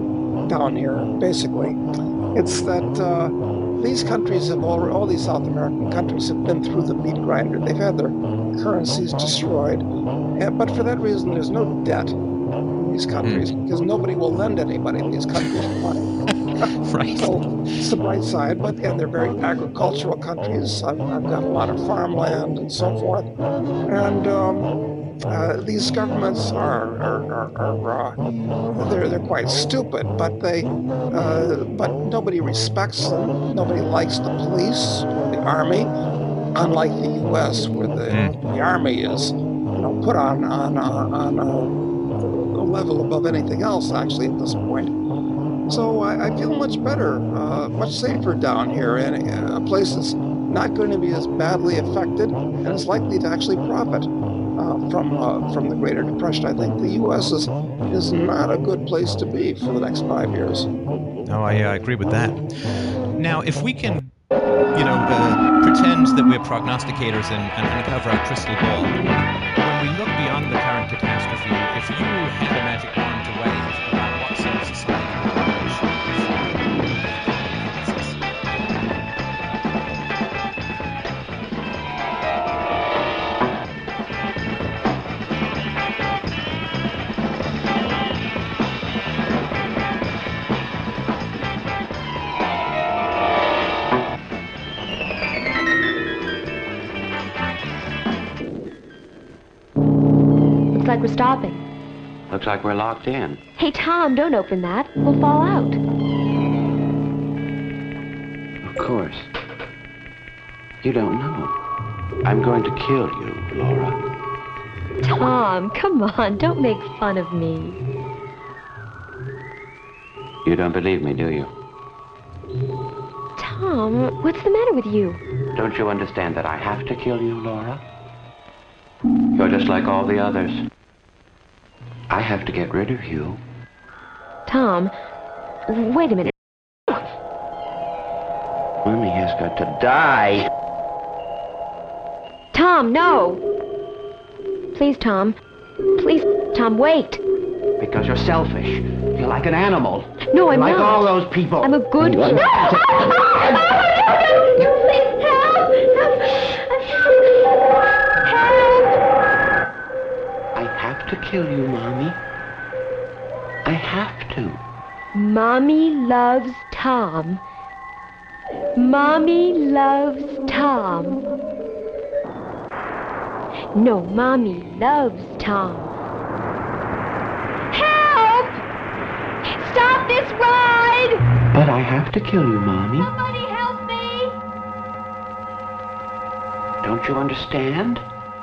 S26: down here, basically. It's that uh, these countries have all, all these South American countries have been through the meat grinder. They've had their currencies destroyed. And, but for that reason, there's no debt in these countries because nobody will lend anybody in these countries money.
S28: Right.
S26: So it's the bright side, but and they're very agricultural countries. I've, I've got a lot of farmland and so forth. And um, uh, these governments are, are, are, are uh, they're they're quite stupid, but they uh, but nobody respects them. Nobody likes the police or the army, unlike the U S where the, the army is, you know, put on on on, on a, a level above anything else actually at this point. So I, I feel much better, uh, much safer down here, and a place that's not going to be as badly affected and is likely to actually profit uh, from uh, from the Greater Depression. I think the U S is is not a good place to be for the next five years.
S28: Oh, I uh, agree with that. Now, if we can, you know, uh, pretend that we're prognosticators and, and uncover our crystal ball, when we look beyond the current catastrophe, if you had a magic wand to wave about what sort of society
S1: like we're stopping.
S14: Looks like we're locked in.
S1: Hey, Tom, don't open that. We'll fall out.
S14: Of course. You don't know. I'm going to kill you, Laura.
S1: Tom, come on. Don't make fun of me.
S14: You don't believe me, do you?
S1: Tom, what's the matter with you?
S14: Don't you understand that I have to kill you, Laura? You're just like all the others. I have to get rid of you.
S1: Tom, wait a minute.
S14: Mommy has got to die.
S1: Tom, no. Please, Tom. Please, Tom, wait.
S14: Because you're selfish. You're like an animal.
S1: No, I'm
S14: like
S1: not.
S14: Like all those people.
S1: I'm a good girl. No! Please, help!
S14: I have to kill you, Mommy. I have to.
S1: Mommy loves Tom. Mommy loves Tom. No, Mommy loves Tom. Help! Stop this ride!
S14: But I have to kill you, Mommy.
S1: Somebody help me!
S14: Don't you understand?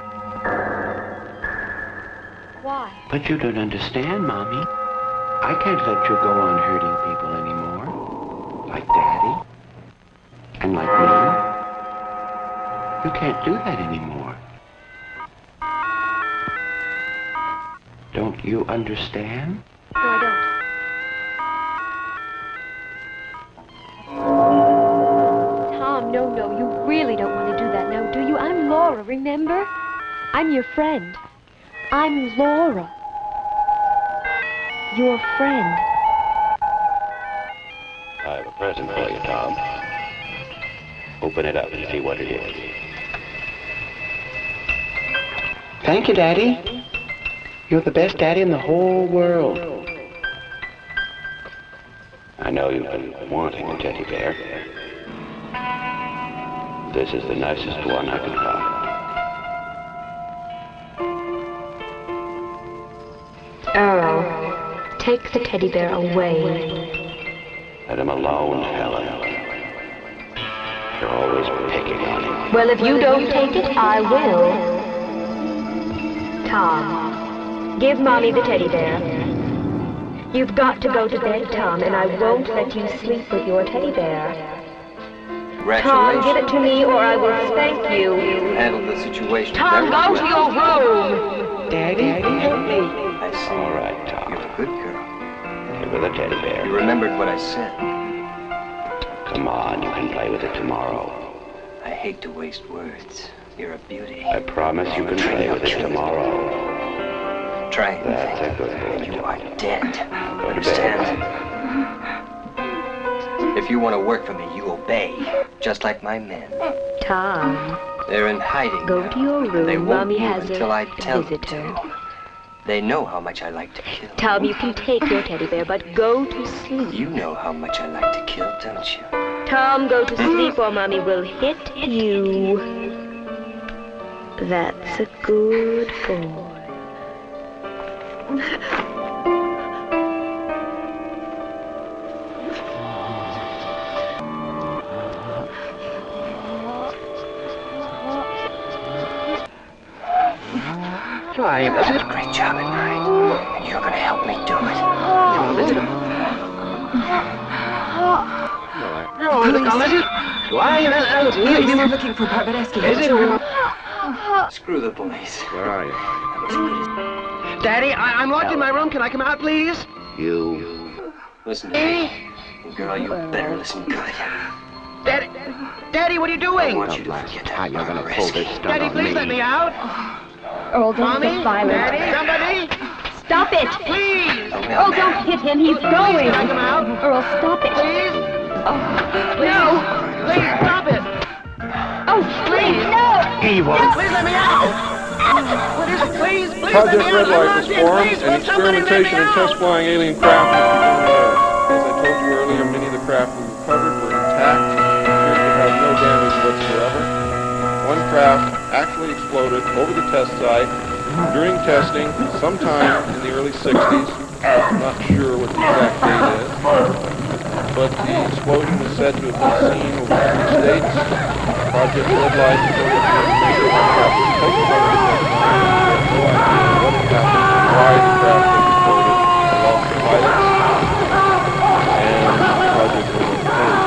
S1: Why?
S14: But you don't understand, Mommy. I can't let you go on hurting people anymore. Like Daddy. And like me. You can't do that anymore. Don't you understand?
S1: No, I don't. Tom, no, no, you really don't want to do that now, do you? I'm Laura, remember? I'm your friend. I'm Laura. Your friend.
S14: I have a present for you, Tom. Open it up and see what it is. Thank you, Daddy. You're the best daddy in the whole world. I know you've been wanting a teddy bear. This is the nicest one I could find.
S1: Earl, take the teddy bear away.
S14: Let him alone, Helen. You're always picking on him.
S1: Well, if you don't take it, I will. Tom, give Mommy the teddy bear. You've got to go to bed, Tom, and I won't let you sleep with your teddy bear. Tom, give it to me or I will spank you.
S13: Handle the situation.
S1: Tom, go to your room.
S14: Daddy, help me.
S13: I see.
S14: All right, Tom.
S13: You're a good girl.
S14: Give her the teddy bear.
S13: You remembered what I said.
S14: Come on, you can play with it tomorrow.
S13: I hate to waste words. You're a beauty.
S14: I promise you can play with it tomorrow.
S13: Try.
S14: That's a good boy.
S13: You are dead.
S14: Go to
S13: Understand?
S14: bed.
S7: If you want to work for me, you obey, just like my men.
S1: Tom.
S7: They're in hiding
S1: Go
S7: now,
S1: to your room.
S7: They won't
S1: Mommy
S7: move
S1: has
S7: until
S1: a
S7: I tell
S1: visitor.
S7: them to. They know how much I like to kill.
S1: Tom, you can take your teddy bear, but go to sleep.
S7: You know how much I like to kill, don't you?
S1: Tom, go to sleep or Mommy will hit you. That's a good boy.
S7: Try. You did a great job at night, and you're going to help me do it.
S13: No, please. Why?
S7: You
S13: were looking for Barbareschi.
S7: Is it? Screw the police.
S13: Where are you? Daddy, I I'm locked in my room. Can I come out, please?
S7: You. Listen to me. Girl, you better listen good.
S13: Daddy, Daddy, what are you doing?
S7: I want you to forget how you're going to pull this stuff
S13: Daddy,
S7: on
S13: please
S7: me.
S13: let me out.
S1: Earl, don't
S13: Mommy?
S1: get violent.
S13: Daddy? Somebody?
S1: Stop it!
S13: Please!
S1: Earl, don't hit him. He's going.
S13: Can I come out?
S1: Earl, stop it.
S13: Please?
S1: Oh, no.
S13: Please, stop it.
S1: Oh, please, no.
S13: Evil. Please let me out. What is it? Please, please
S16: Project
S13: let me
S16: Red
S13: out.
S16: Light
S13: I'm
S16: was
S13: locked in.
S16: formed,
S13: Please,
S16: and
S13: will somebody let
S16: experimentation
S13: me
S16: and
S13: out?
S16: test flying alien craft was begun there. As I told you earlier, many of the craft we recovered were intact and appeared to have no damage whatsoever. One craft actually exploded over the test site during testing sometime in the early sixties. I'm not sure what the exact date is, but the explosion is said to have been seen over three states. Project Red Light is over the information on craft was focused on the test site. We have no idea what had happened, why the craft was exploded, the loss of pilots, and the project was unpaid.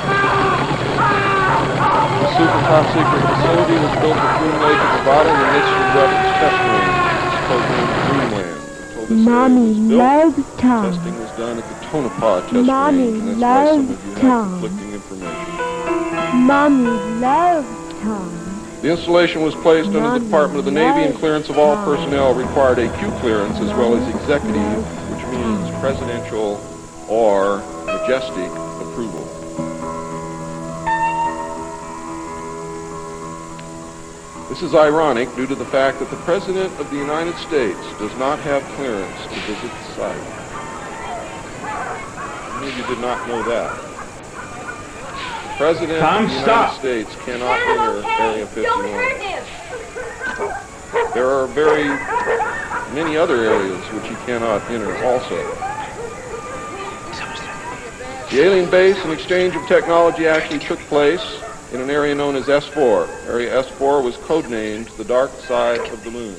S16: The super top secret facility was built at Groom Lake in Nevada in the midst of weapons test range, codenamed Dreamland. Until this
S6: Mommy
S16: area was built,
S6: loves Tom.
S16: testing was done at the Tonopah test
S6: Mommy
S16: range, and that's why some
S6: loves
S16: of you have
S6: Tom.
S16: conflicting information.
S6: Mommy loves Tom.
S16: The installation was placed under the Department of the Navy, and clearance of all personnel required a Q clearance as well as executive, which means presidential or majestic approval. This is ironic due to the fact that the President of the United States does not have clearance to visit the site. Many of you did not know that. The President
S18: Tom,
S16: of the
S18: stop.
S16: United States cannot enter Area fifty-one. There are very many other areas which he cannot enter also. The alien base and exchange of technology actually took place in an area known as S four. Area S four was codenamed the dark side of the moon.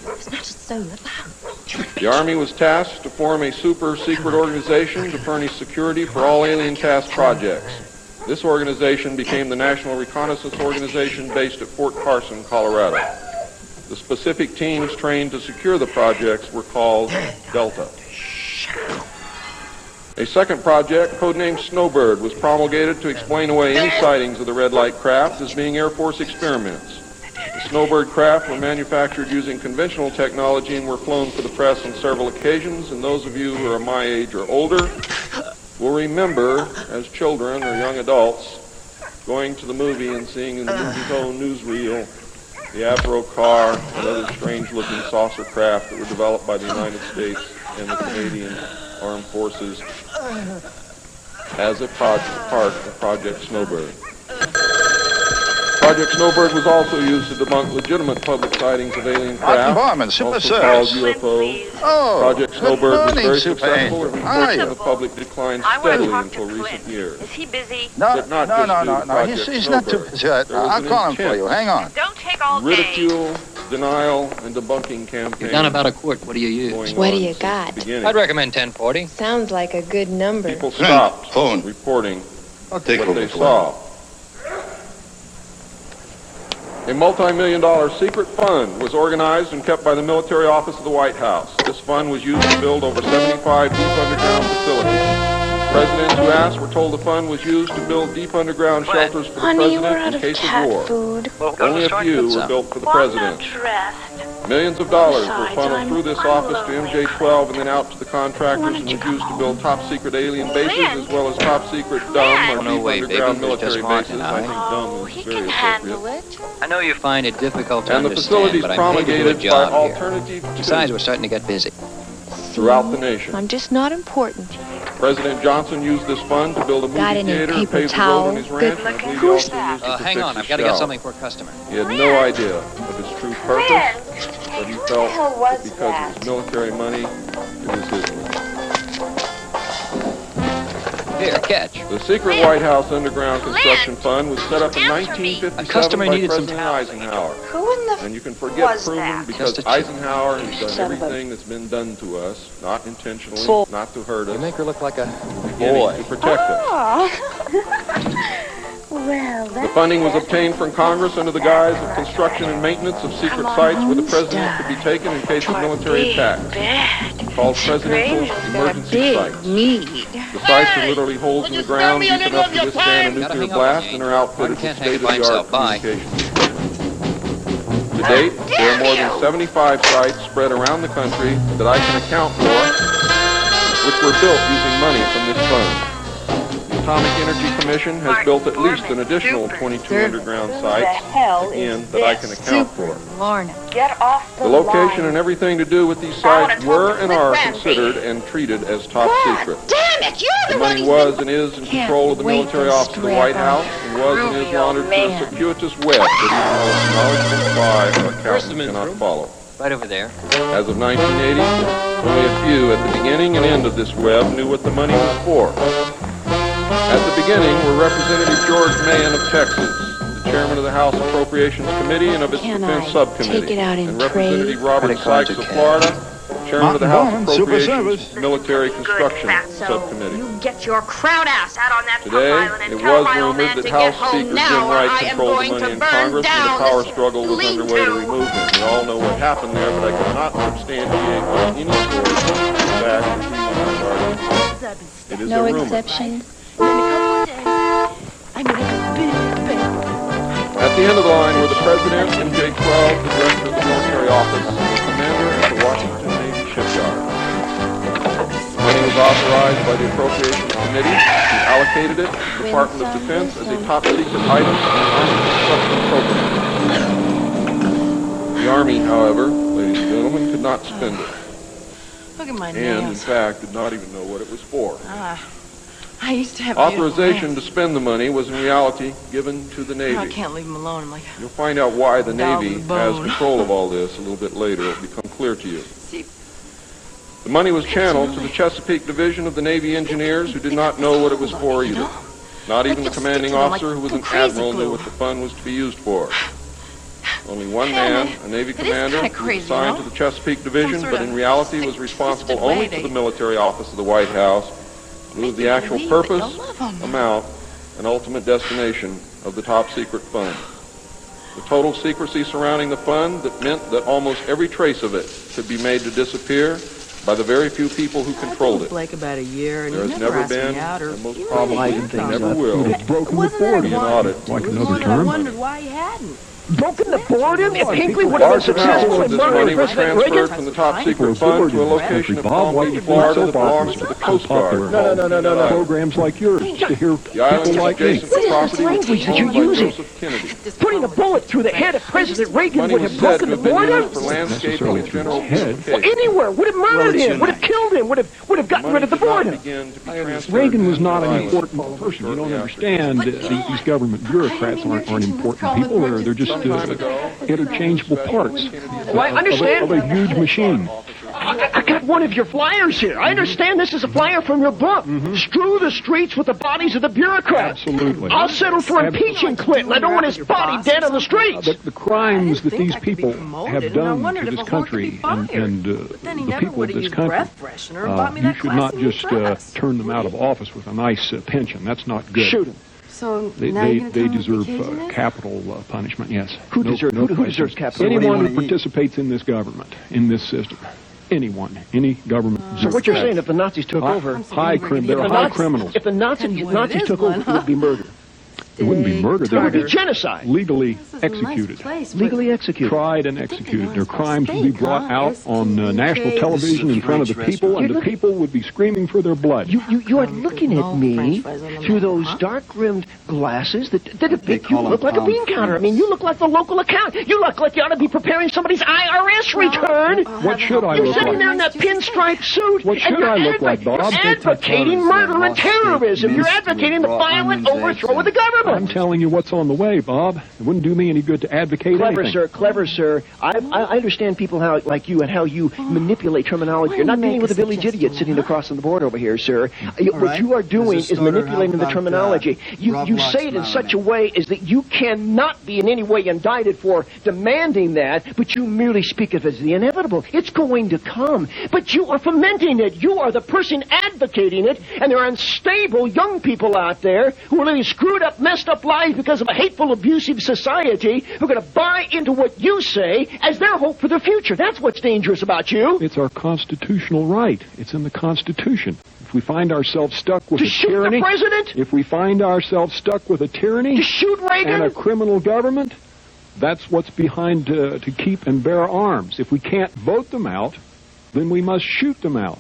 S16: The Army was tasked to form a super secret organization to furnish security for all alien task projects. This organization became the National Reconnaissance Organization based at Fort Carson, Colorado. The specific teams trained to secure the projects were called Delta. A second project, codenamed Snowbird, was promulgated to explain away any sightings of the red light craft as being Air Force experiments. The Snowbird craft were manufactured using conventional technology and were flown for the press on several occasions, and those of you who are my age or older will remember, as children or young adults, going to the movie and seeing in the movie's own newsreel the Avro car and other strange-looking saucer craft that were developed by the United States and the Canadian Armed Forces as a project, part of Project Snowbird. Project Snowbird was also used to debunk legitimate public sightings of alien craft,
S19: Barman, Simple
S16: also called
S19: Service.
S16: U F Os.
S19: Oh,
S16: Project
S19: good
S16: Snowbird was
S19: morning,
S16: very
S19: Super
S16: successful, and
S19: Angel. How are
S16: reports
S19: you?
S16: from the public declined
S20: I want to
S16: steadily
S20: talk
S16: until
S20: to
S16: recent
S20: Clint.
S16: years.
S20: Is he busy?
S19: No,
S16: But not
S19: no,
S16: just
S19: no,
S16: due
S19: no,
S16: to
S19: no. He's,
S16: Project
S19: he's not too
S16: Snowbird.
S19: busy. I-
S16: There was
S19: I'll
S16: an
S19: call him for
S16: intense
S19: you. Hang on.
S20: Don't take all day.
S16: ridicule, denial, and debunking campaign.
S8: You're down about a quart. What do you use?
S21: What do you got?
S8: I'd recommend ten forty.
S21: Sounds like a good number.
S16: People stopped reporting
S19: I'll take
S16: what
S19: over
S16: they
S19: for
S16: saw. A multi-million dollar secret fund was organized and kept by the military office of the White House. This fund was used to build over seventy-five deep underground facilities. Presidents who asked were told the fund was used to build deep underground shelters for the
S15: Honey, we're
S16: president
S15: out
S16: in
S15: of
S16: case
S15: cat
S16: of war.
S15: food.
S16: Only a few were built for the president. Millions of dollars were
S15: Besides,
S16: funneled
S15: I'm-
S16: through this
S15: I'm
S16: office to
S15: lonely.
S16: M J twelve and then out to the contractors
S15: Why
S16: and
S15: don't
S16: was
S15: you
S16: used
S15: come
S16: to build top-secret alien bases
S15: Lynn.
S16: as well as top-secret dumb or
S8: No
S16: deep
S8: way,
S16: underground
S8: baby, there's
S16: military
S8: just Mark
S16: bases.
S8: and
S16: I
S8: I.
S16: think dumb is very appropriate.
S15: it.
S8: I know you find it difficult to
S16: And the
S8: understand,
S16: facilities
S8: but I'm paid to do a
S16: promulgated by
S8: job here.
S16: Alternative
S8: Besides,
S16: two
S8: we're starting to get busy.
S16: throughout the nation.
S15: I'm just not important.
S16: President Johnson used this fund to build a movie
S15: Got any
S16: theater and
S15: paper
S16: pave the road
S15: towel?
S16: on his
S15: Good
S16: ranch. and I
S15: looking.
S16: believe he
S15: Who's
S16: also
S15: that?
S16: used it
S8: Uh,
S16: to
S8: hang
S16: fix
S8: on,
S16: his
S8: I've got to get
S16: shower.
S8: something for a customer.
S16: He had no idea of his true purpose, but he felt
S15: hell was
S16: that because it was military money, it was his money.
S8: Here, catch.
S16: The secret White House Underground Construction Fund was set up in nineteen fifty-seven
S8: A customer
S16: by
S8: needed some
S16: President
S8: towels.
S16: Eisenhower.
S15: Who in the
S16: And you can forget
S15: was
S16: Truman
S15: that?
S16: because
S8: Just a chick.
S16: Eisenhower has done
S15: Son of a-
S16: everything that's been done to us, not intentionally,
S15: So-
S16: not to hurt us,
S8: You make her look like a
S16: beginning
S8: boy.
S16: to protect us.
S15: Oh. well,
S16: The
S15: that's
S16: funding was obtained from Congress under the guise of construction and maintenance of secret
S15: Come on,
S16: sites where the
S15: Holmes,
S16: president could be
S15: Dad.
S16: taken in case of military attacks,
S15: bad.
S16: called presidential
S15: Stranger's got a
S16: emergency
S15: big
S16: sites.
S15: need.
S16: The sites are literally holes in the ground deep enough to withstand a
S8: Gotta
S16: nuclear
S8: hang up,
S16: blast
S8: Jane.
S16: and are outfitted
S8: Martin
S16: with
S8: can't hang by
S16: state-of-the-art
S8: himself. Bye.
S16: communications. To date, there are more than seventy-five sites spread around the country that I can account for, which were built using money from this fund. The Atomic Energy Commission has built at least an additional twenty-two underground sites, again, that I can account for.
S15: Lorna.
S1: Get off
S16: The location and everything to do with these sites were and are considered and treated as top secret.
S15: Damn it, you're
S16: The
S15: the one
S16: money
S15: who's
S16: was
S15: been...
S16: and is in
S15: Can't
S16: control of the
S15: wait
S16: military
S15: to
S16: office of the
S15: strap
S16: White
S15: on
S16: House and was and is
S15: Rubio
S16: laundered through a
S15: man.
S16: circuitous web that even the most knowledgeable spy or accountant cannot follow.
S8: Right over there.
S16: As of nineteen eighty, only a few at the beginning and end of this web knew what the money was for. At the beginning were Representative George Mahan of Texas, the chairman of the House Appropriations Committee and of its
S15: Can
S16: Defense
S15: I
S16: Subcommittee,
S15: take it out in
S16: and
S15: trade?
S16: Representative Robert
S8: Credit cards
S16: Sykes
S8: are
S16: of
S8: cash.
S16: Florida, chairman of the House
S9: Martin Bowman, Super
S16: Appropriations
S9: Service.
S16: Military Construction
S1: Fatso.
S16: Subcommittee.
S1: You get your crowd ass out on that pump
S16: Today,
S1: island and
S16: it
S1: tell
S16: was
S1: my old man
S16: rumored
S1: to
S16: that
S1: get
S16: House
S1: home
S16: Speaker
S1: now
S16: Jim
S1: or
S16: Wright
S1: I am
S16: controlled the
S1: going
S16: money
S1: to
S16: in
S1: burn
S16: Congress and the
S1: down
S16: power
S1: this
S16: struggle was underway to
S1: lean-to.
S16: remove him. We all know what happened there, but I cannot substantiate on any source the fact that he was regarded. It is
S15: No
S16: a rumor.
S15: exception.
S16: At the end of the line were the President, M J twelve, the Director of the Military Office, and the Commander at the Washington Navy Shipyard. Money was authorized by the Appropriations Committee, who allocated it to the Department of Defense as a top-secret item in the Army construction program. The Army, however, ladies and gentlemen, could not spend it,
S17: Look at my
S16: and, in
S17: nails.
S16: fact, did not even know what it was for.
S17: Ah, I used to have
S16: Authorization to
S17: beautiful
S16: spend the money was in reality given to the
S17: nails. I
S16: Navy.
S17: can't leave them alone. I'm like,
S16: You'll find out why the
S17: Dog
S16: Navy
S17: with a
S16: has
S17: bone.
S16: control of all this a little bit later. It'll become clear to you.
S17: see,
S16: The money was channeled to the Chesapeake Division of the Navy Engineers, who did not know what it was for either. Not even the commanding officer, who was an admiral, knew what the fund was to be used for. Only one man, a Navy
S17: It is
S16: commander,
S17: kinda
S16: was
S17: crazy,
S16: assigned
S17: you
S16: to
S17: know?
S16: the Chesapeake Division,
S17: sort
S16: but
S17: of
S16: in reality
S17: sick,
S16: was responsible
S17: twisted way
S16: only
S17: they
S16: to the military office of the White House, knew of the actual
S17: believe that
S16: purpose,
S17: you'll love 'em.
S16: amount, and ultimate destination of the top secret fund. The total secrecy surrounding the fund that meant that almost every trace of it could be made to disappear by the very few people who controlled it.
S17: Blake about a year, and
S16: There
S17: he
S16: has
S17: never
S16: never
S17: asked me
S16: been,
S17: out, or
S16: and most
S17: even
S16: probably
S17: lighten things
S16: never
S17: up.
S16: will,
S9: It's broken the
S17: Wasn't that
S16: be an
S17: one-
S16: audit.
S9: Like
S17: it was
S9: another
S17: one I
S9: term?
S17: wondered why he hadn't.
S18: Broken the boredom? If Hinckley would have been
S16: Large amounts
S18: successful
S16: of
S18: in
S16: this
S18: murdering
S16: money was
S18: President
S16: transferred
S18: Reagan?
S16: from the top secret
S9: For
S16: fund to a
S9: liberty in this
S16: location
S9: country,
S16: of
S9: Bob,
S16: Palm
S9: why
S16: Beach,
S9: do you think
S16: Florida that
S9: soap
S16: belongs
S9: operas
S16: to the
S9: are so
S16: Coast Guard.
S9: popular?
S18: No, no, no, no, no, no.
S9: Programs like yours to hear
S16: The island
S9: people
S16: is
S9: like me.
S16: adjacent to
S18: What is this
S16: property
S18: language
S16: which
S18: that
S16: was
S18: you're
S16: owned by
S18: using?
S16: Joseph Kennedy.
S18: Putting a bullet through the head of President Reagan
S16: Money
S18: would
S16: was
S18: have
S16: said to
S18: broken the
S16: have been
S18: border?
S16: used for landscaping
S9: necessarily
S16: and
S9: through
S16: general
S9: his head.
S18: Well,
S16: beautification.
S18: anywhere. Would have murdered
S9: it's
S18: him,
S9: in
S18: would have killed him, would have would have gotten rid of the
S16: Money did
S18: border.
S16: not begin to be transferred
S9: Reagan was
S16: to
S9: not
S16: the
S9: an
S16: island
S9: important person. You don't
S16: shortly
S9: understand. Uh, the- these government bureaucrats aren't, aren't important people. They're, they're just uh, interchangeable parts
S18: Well, I
S9: of,
S18: understand.
S9: of a, of a huge machine.
S18: I, I got one of your flyers here. I understand this is a flyer from your book. Strew the streets with the bodies of the bureaucrats.
S9: Absolutely.
S18: I'll settle for
S9: Ab-
S18: impeaching Clinton. I don't want his body dead on the streets.
S9: The, the crimes that these people
S17: promoted,
S9: have
S17: and I
S9: done
S17: wondered
S9: to
S17: if
S9: this
S17: a whore could be
S9: country and,
S17: fired.
S9: and uh,
S17: But then he
S9: the
S17: never
S9: people of
S17: would've
S9: this
S17: used
S9: country,
S17: breath freshener or
S9: uh,
S17: bought me
S9: you
S17: that
S9: should not
S17: classy new
S9: just uh,
S17: dress.
S9: turn them out of office with a nice uh, pension. That's not good.
S18: Shoot him.
S17: So
S9: They,
S17: now
S9: they,
S17: you're gonna
S9: they
S17: tell me
S9: deserve
S17: what vacation
S9: uh,
S17: is?
S9: capital uh, punishment, yes.
S18: Who
S9: No-
S18: deserve-
S9: no
S18: who- who
S9: question.
S18: deserves capital? What do you
S9: Anyone
S18: wanna
S9: who
S18: eat?
S9: participates in this government, in this system.
S3: anyone, any government.
S18: So what you're saying, if the Nazis took
S3: high,
S18: over...
S3: High crim- they're
S18: the
S3: high
S18: Nazis,
S3: criminals.
S18: If the Nazi, Nazis took over, it would be murder.
S3: It wouldn't be murder.
S18: It would be genocide.
S3: Legally executed.
S18: Legally executed.
S3: Tried and executed. Their crimes would be brought out on uh, national television in front of the people, and the people would be screaming for their blood.
S18: You, you, you are looking at me through those dark-rimmed glasses that, that make you look like a bean counter. I mean, you look like the local accountant. You look like you ought to be preparing somebody's I R S return.
S3: What should I
S18: You're
S3: look
S18: sitting
S3: like?
S18: there in that pinstripe suit.
S3: What should
S18: and you're
S3: I look
S18: advo-
S3: like, Bob?
S18: You're advocating murder and terrorism. You're advocating the violent overthrow of the government.
S3: I'm telling you what's on the way, Bob. It wouldn't do me any good to advocate
S18: Clever,
S3: anything.
S18: sir. Clever, sir. I, I I understand people how like you and how you manipulate terminology. You're not dealing with a village idiot sitting across on the board over here, sir. You- What
S4: right.
S18: you are doing
S4: Does the
S18: is
S4: starter
S18: manipulating
S4: have
S18: the
S4: about,
S18: terminology.
S4: uh,
S18: You you
S4: Roblox
S18: say it in
S4: mode
S18: such
S4: in
S18: a way as that you cannot be in any way indicted for demanding that, but you merely speak of it as the inevitable. It's going to come, but you are fomenting it. You are the person advocating it, and there are unstable young people out there who are living screwed up, messed up lives because of a hateful, abusive society who are going to buy into what you say as their hope for the future. That's what's dangerous about you.
S3: It's our constitutional right. It's in the Constitution. If we find ourselves stuck with
S18: To
S3: a
S18: shoot the
S3: tyranny,
S18: president?
S3: if we find ourselves stuck with a tyranny
S18: To shoot Reagan?
S3: and a criminal government, that's what's behind uh, to keep and bear arms. If we can't vote them out, then we must shoot them out.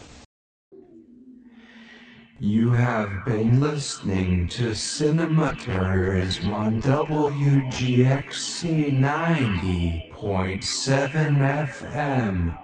S19: You have been listening to Cinema Terrorism on W G X C ninety point seven F M.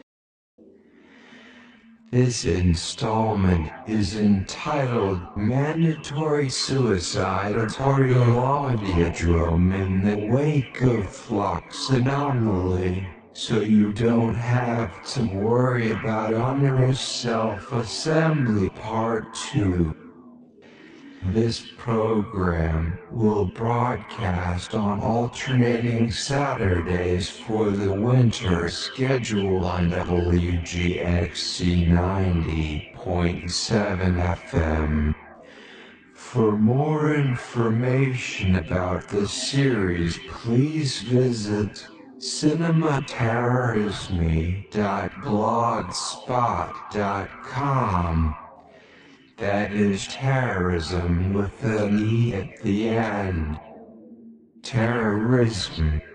S19: This installment is entitled Mandatory Suicide Audiodrome in the Wake of Flux Anomaly, so you don't have to worry about onerous self-assembly part two. This program will broadcast on alternating Saturdays for the winter schedule on W G X C ninety point seven F M. For more information about the series, please visit cinematerrorisme dot blogspot dot com. That is terrorism with an E at the end. Terrorism.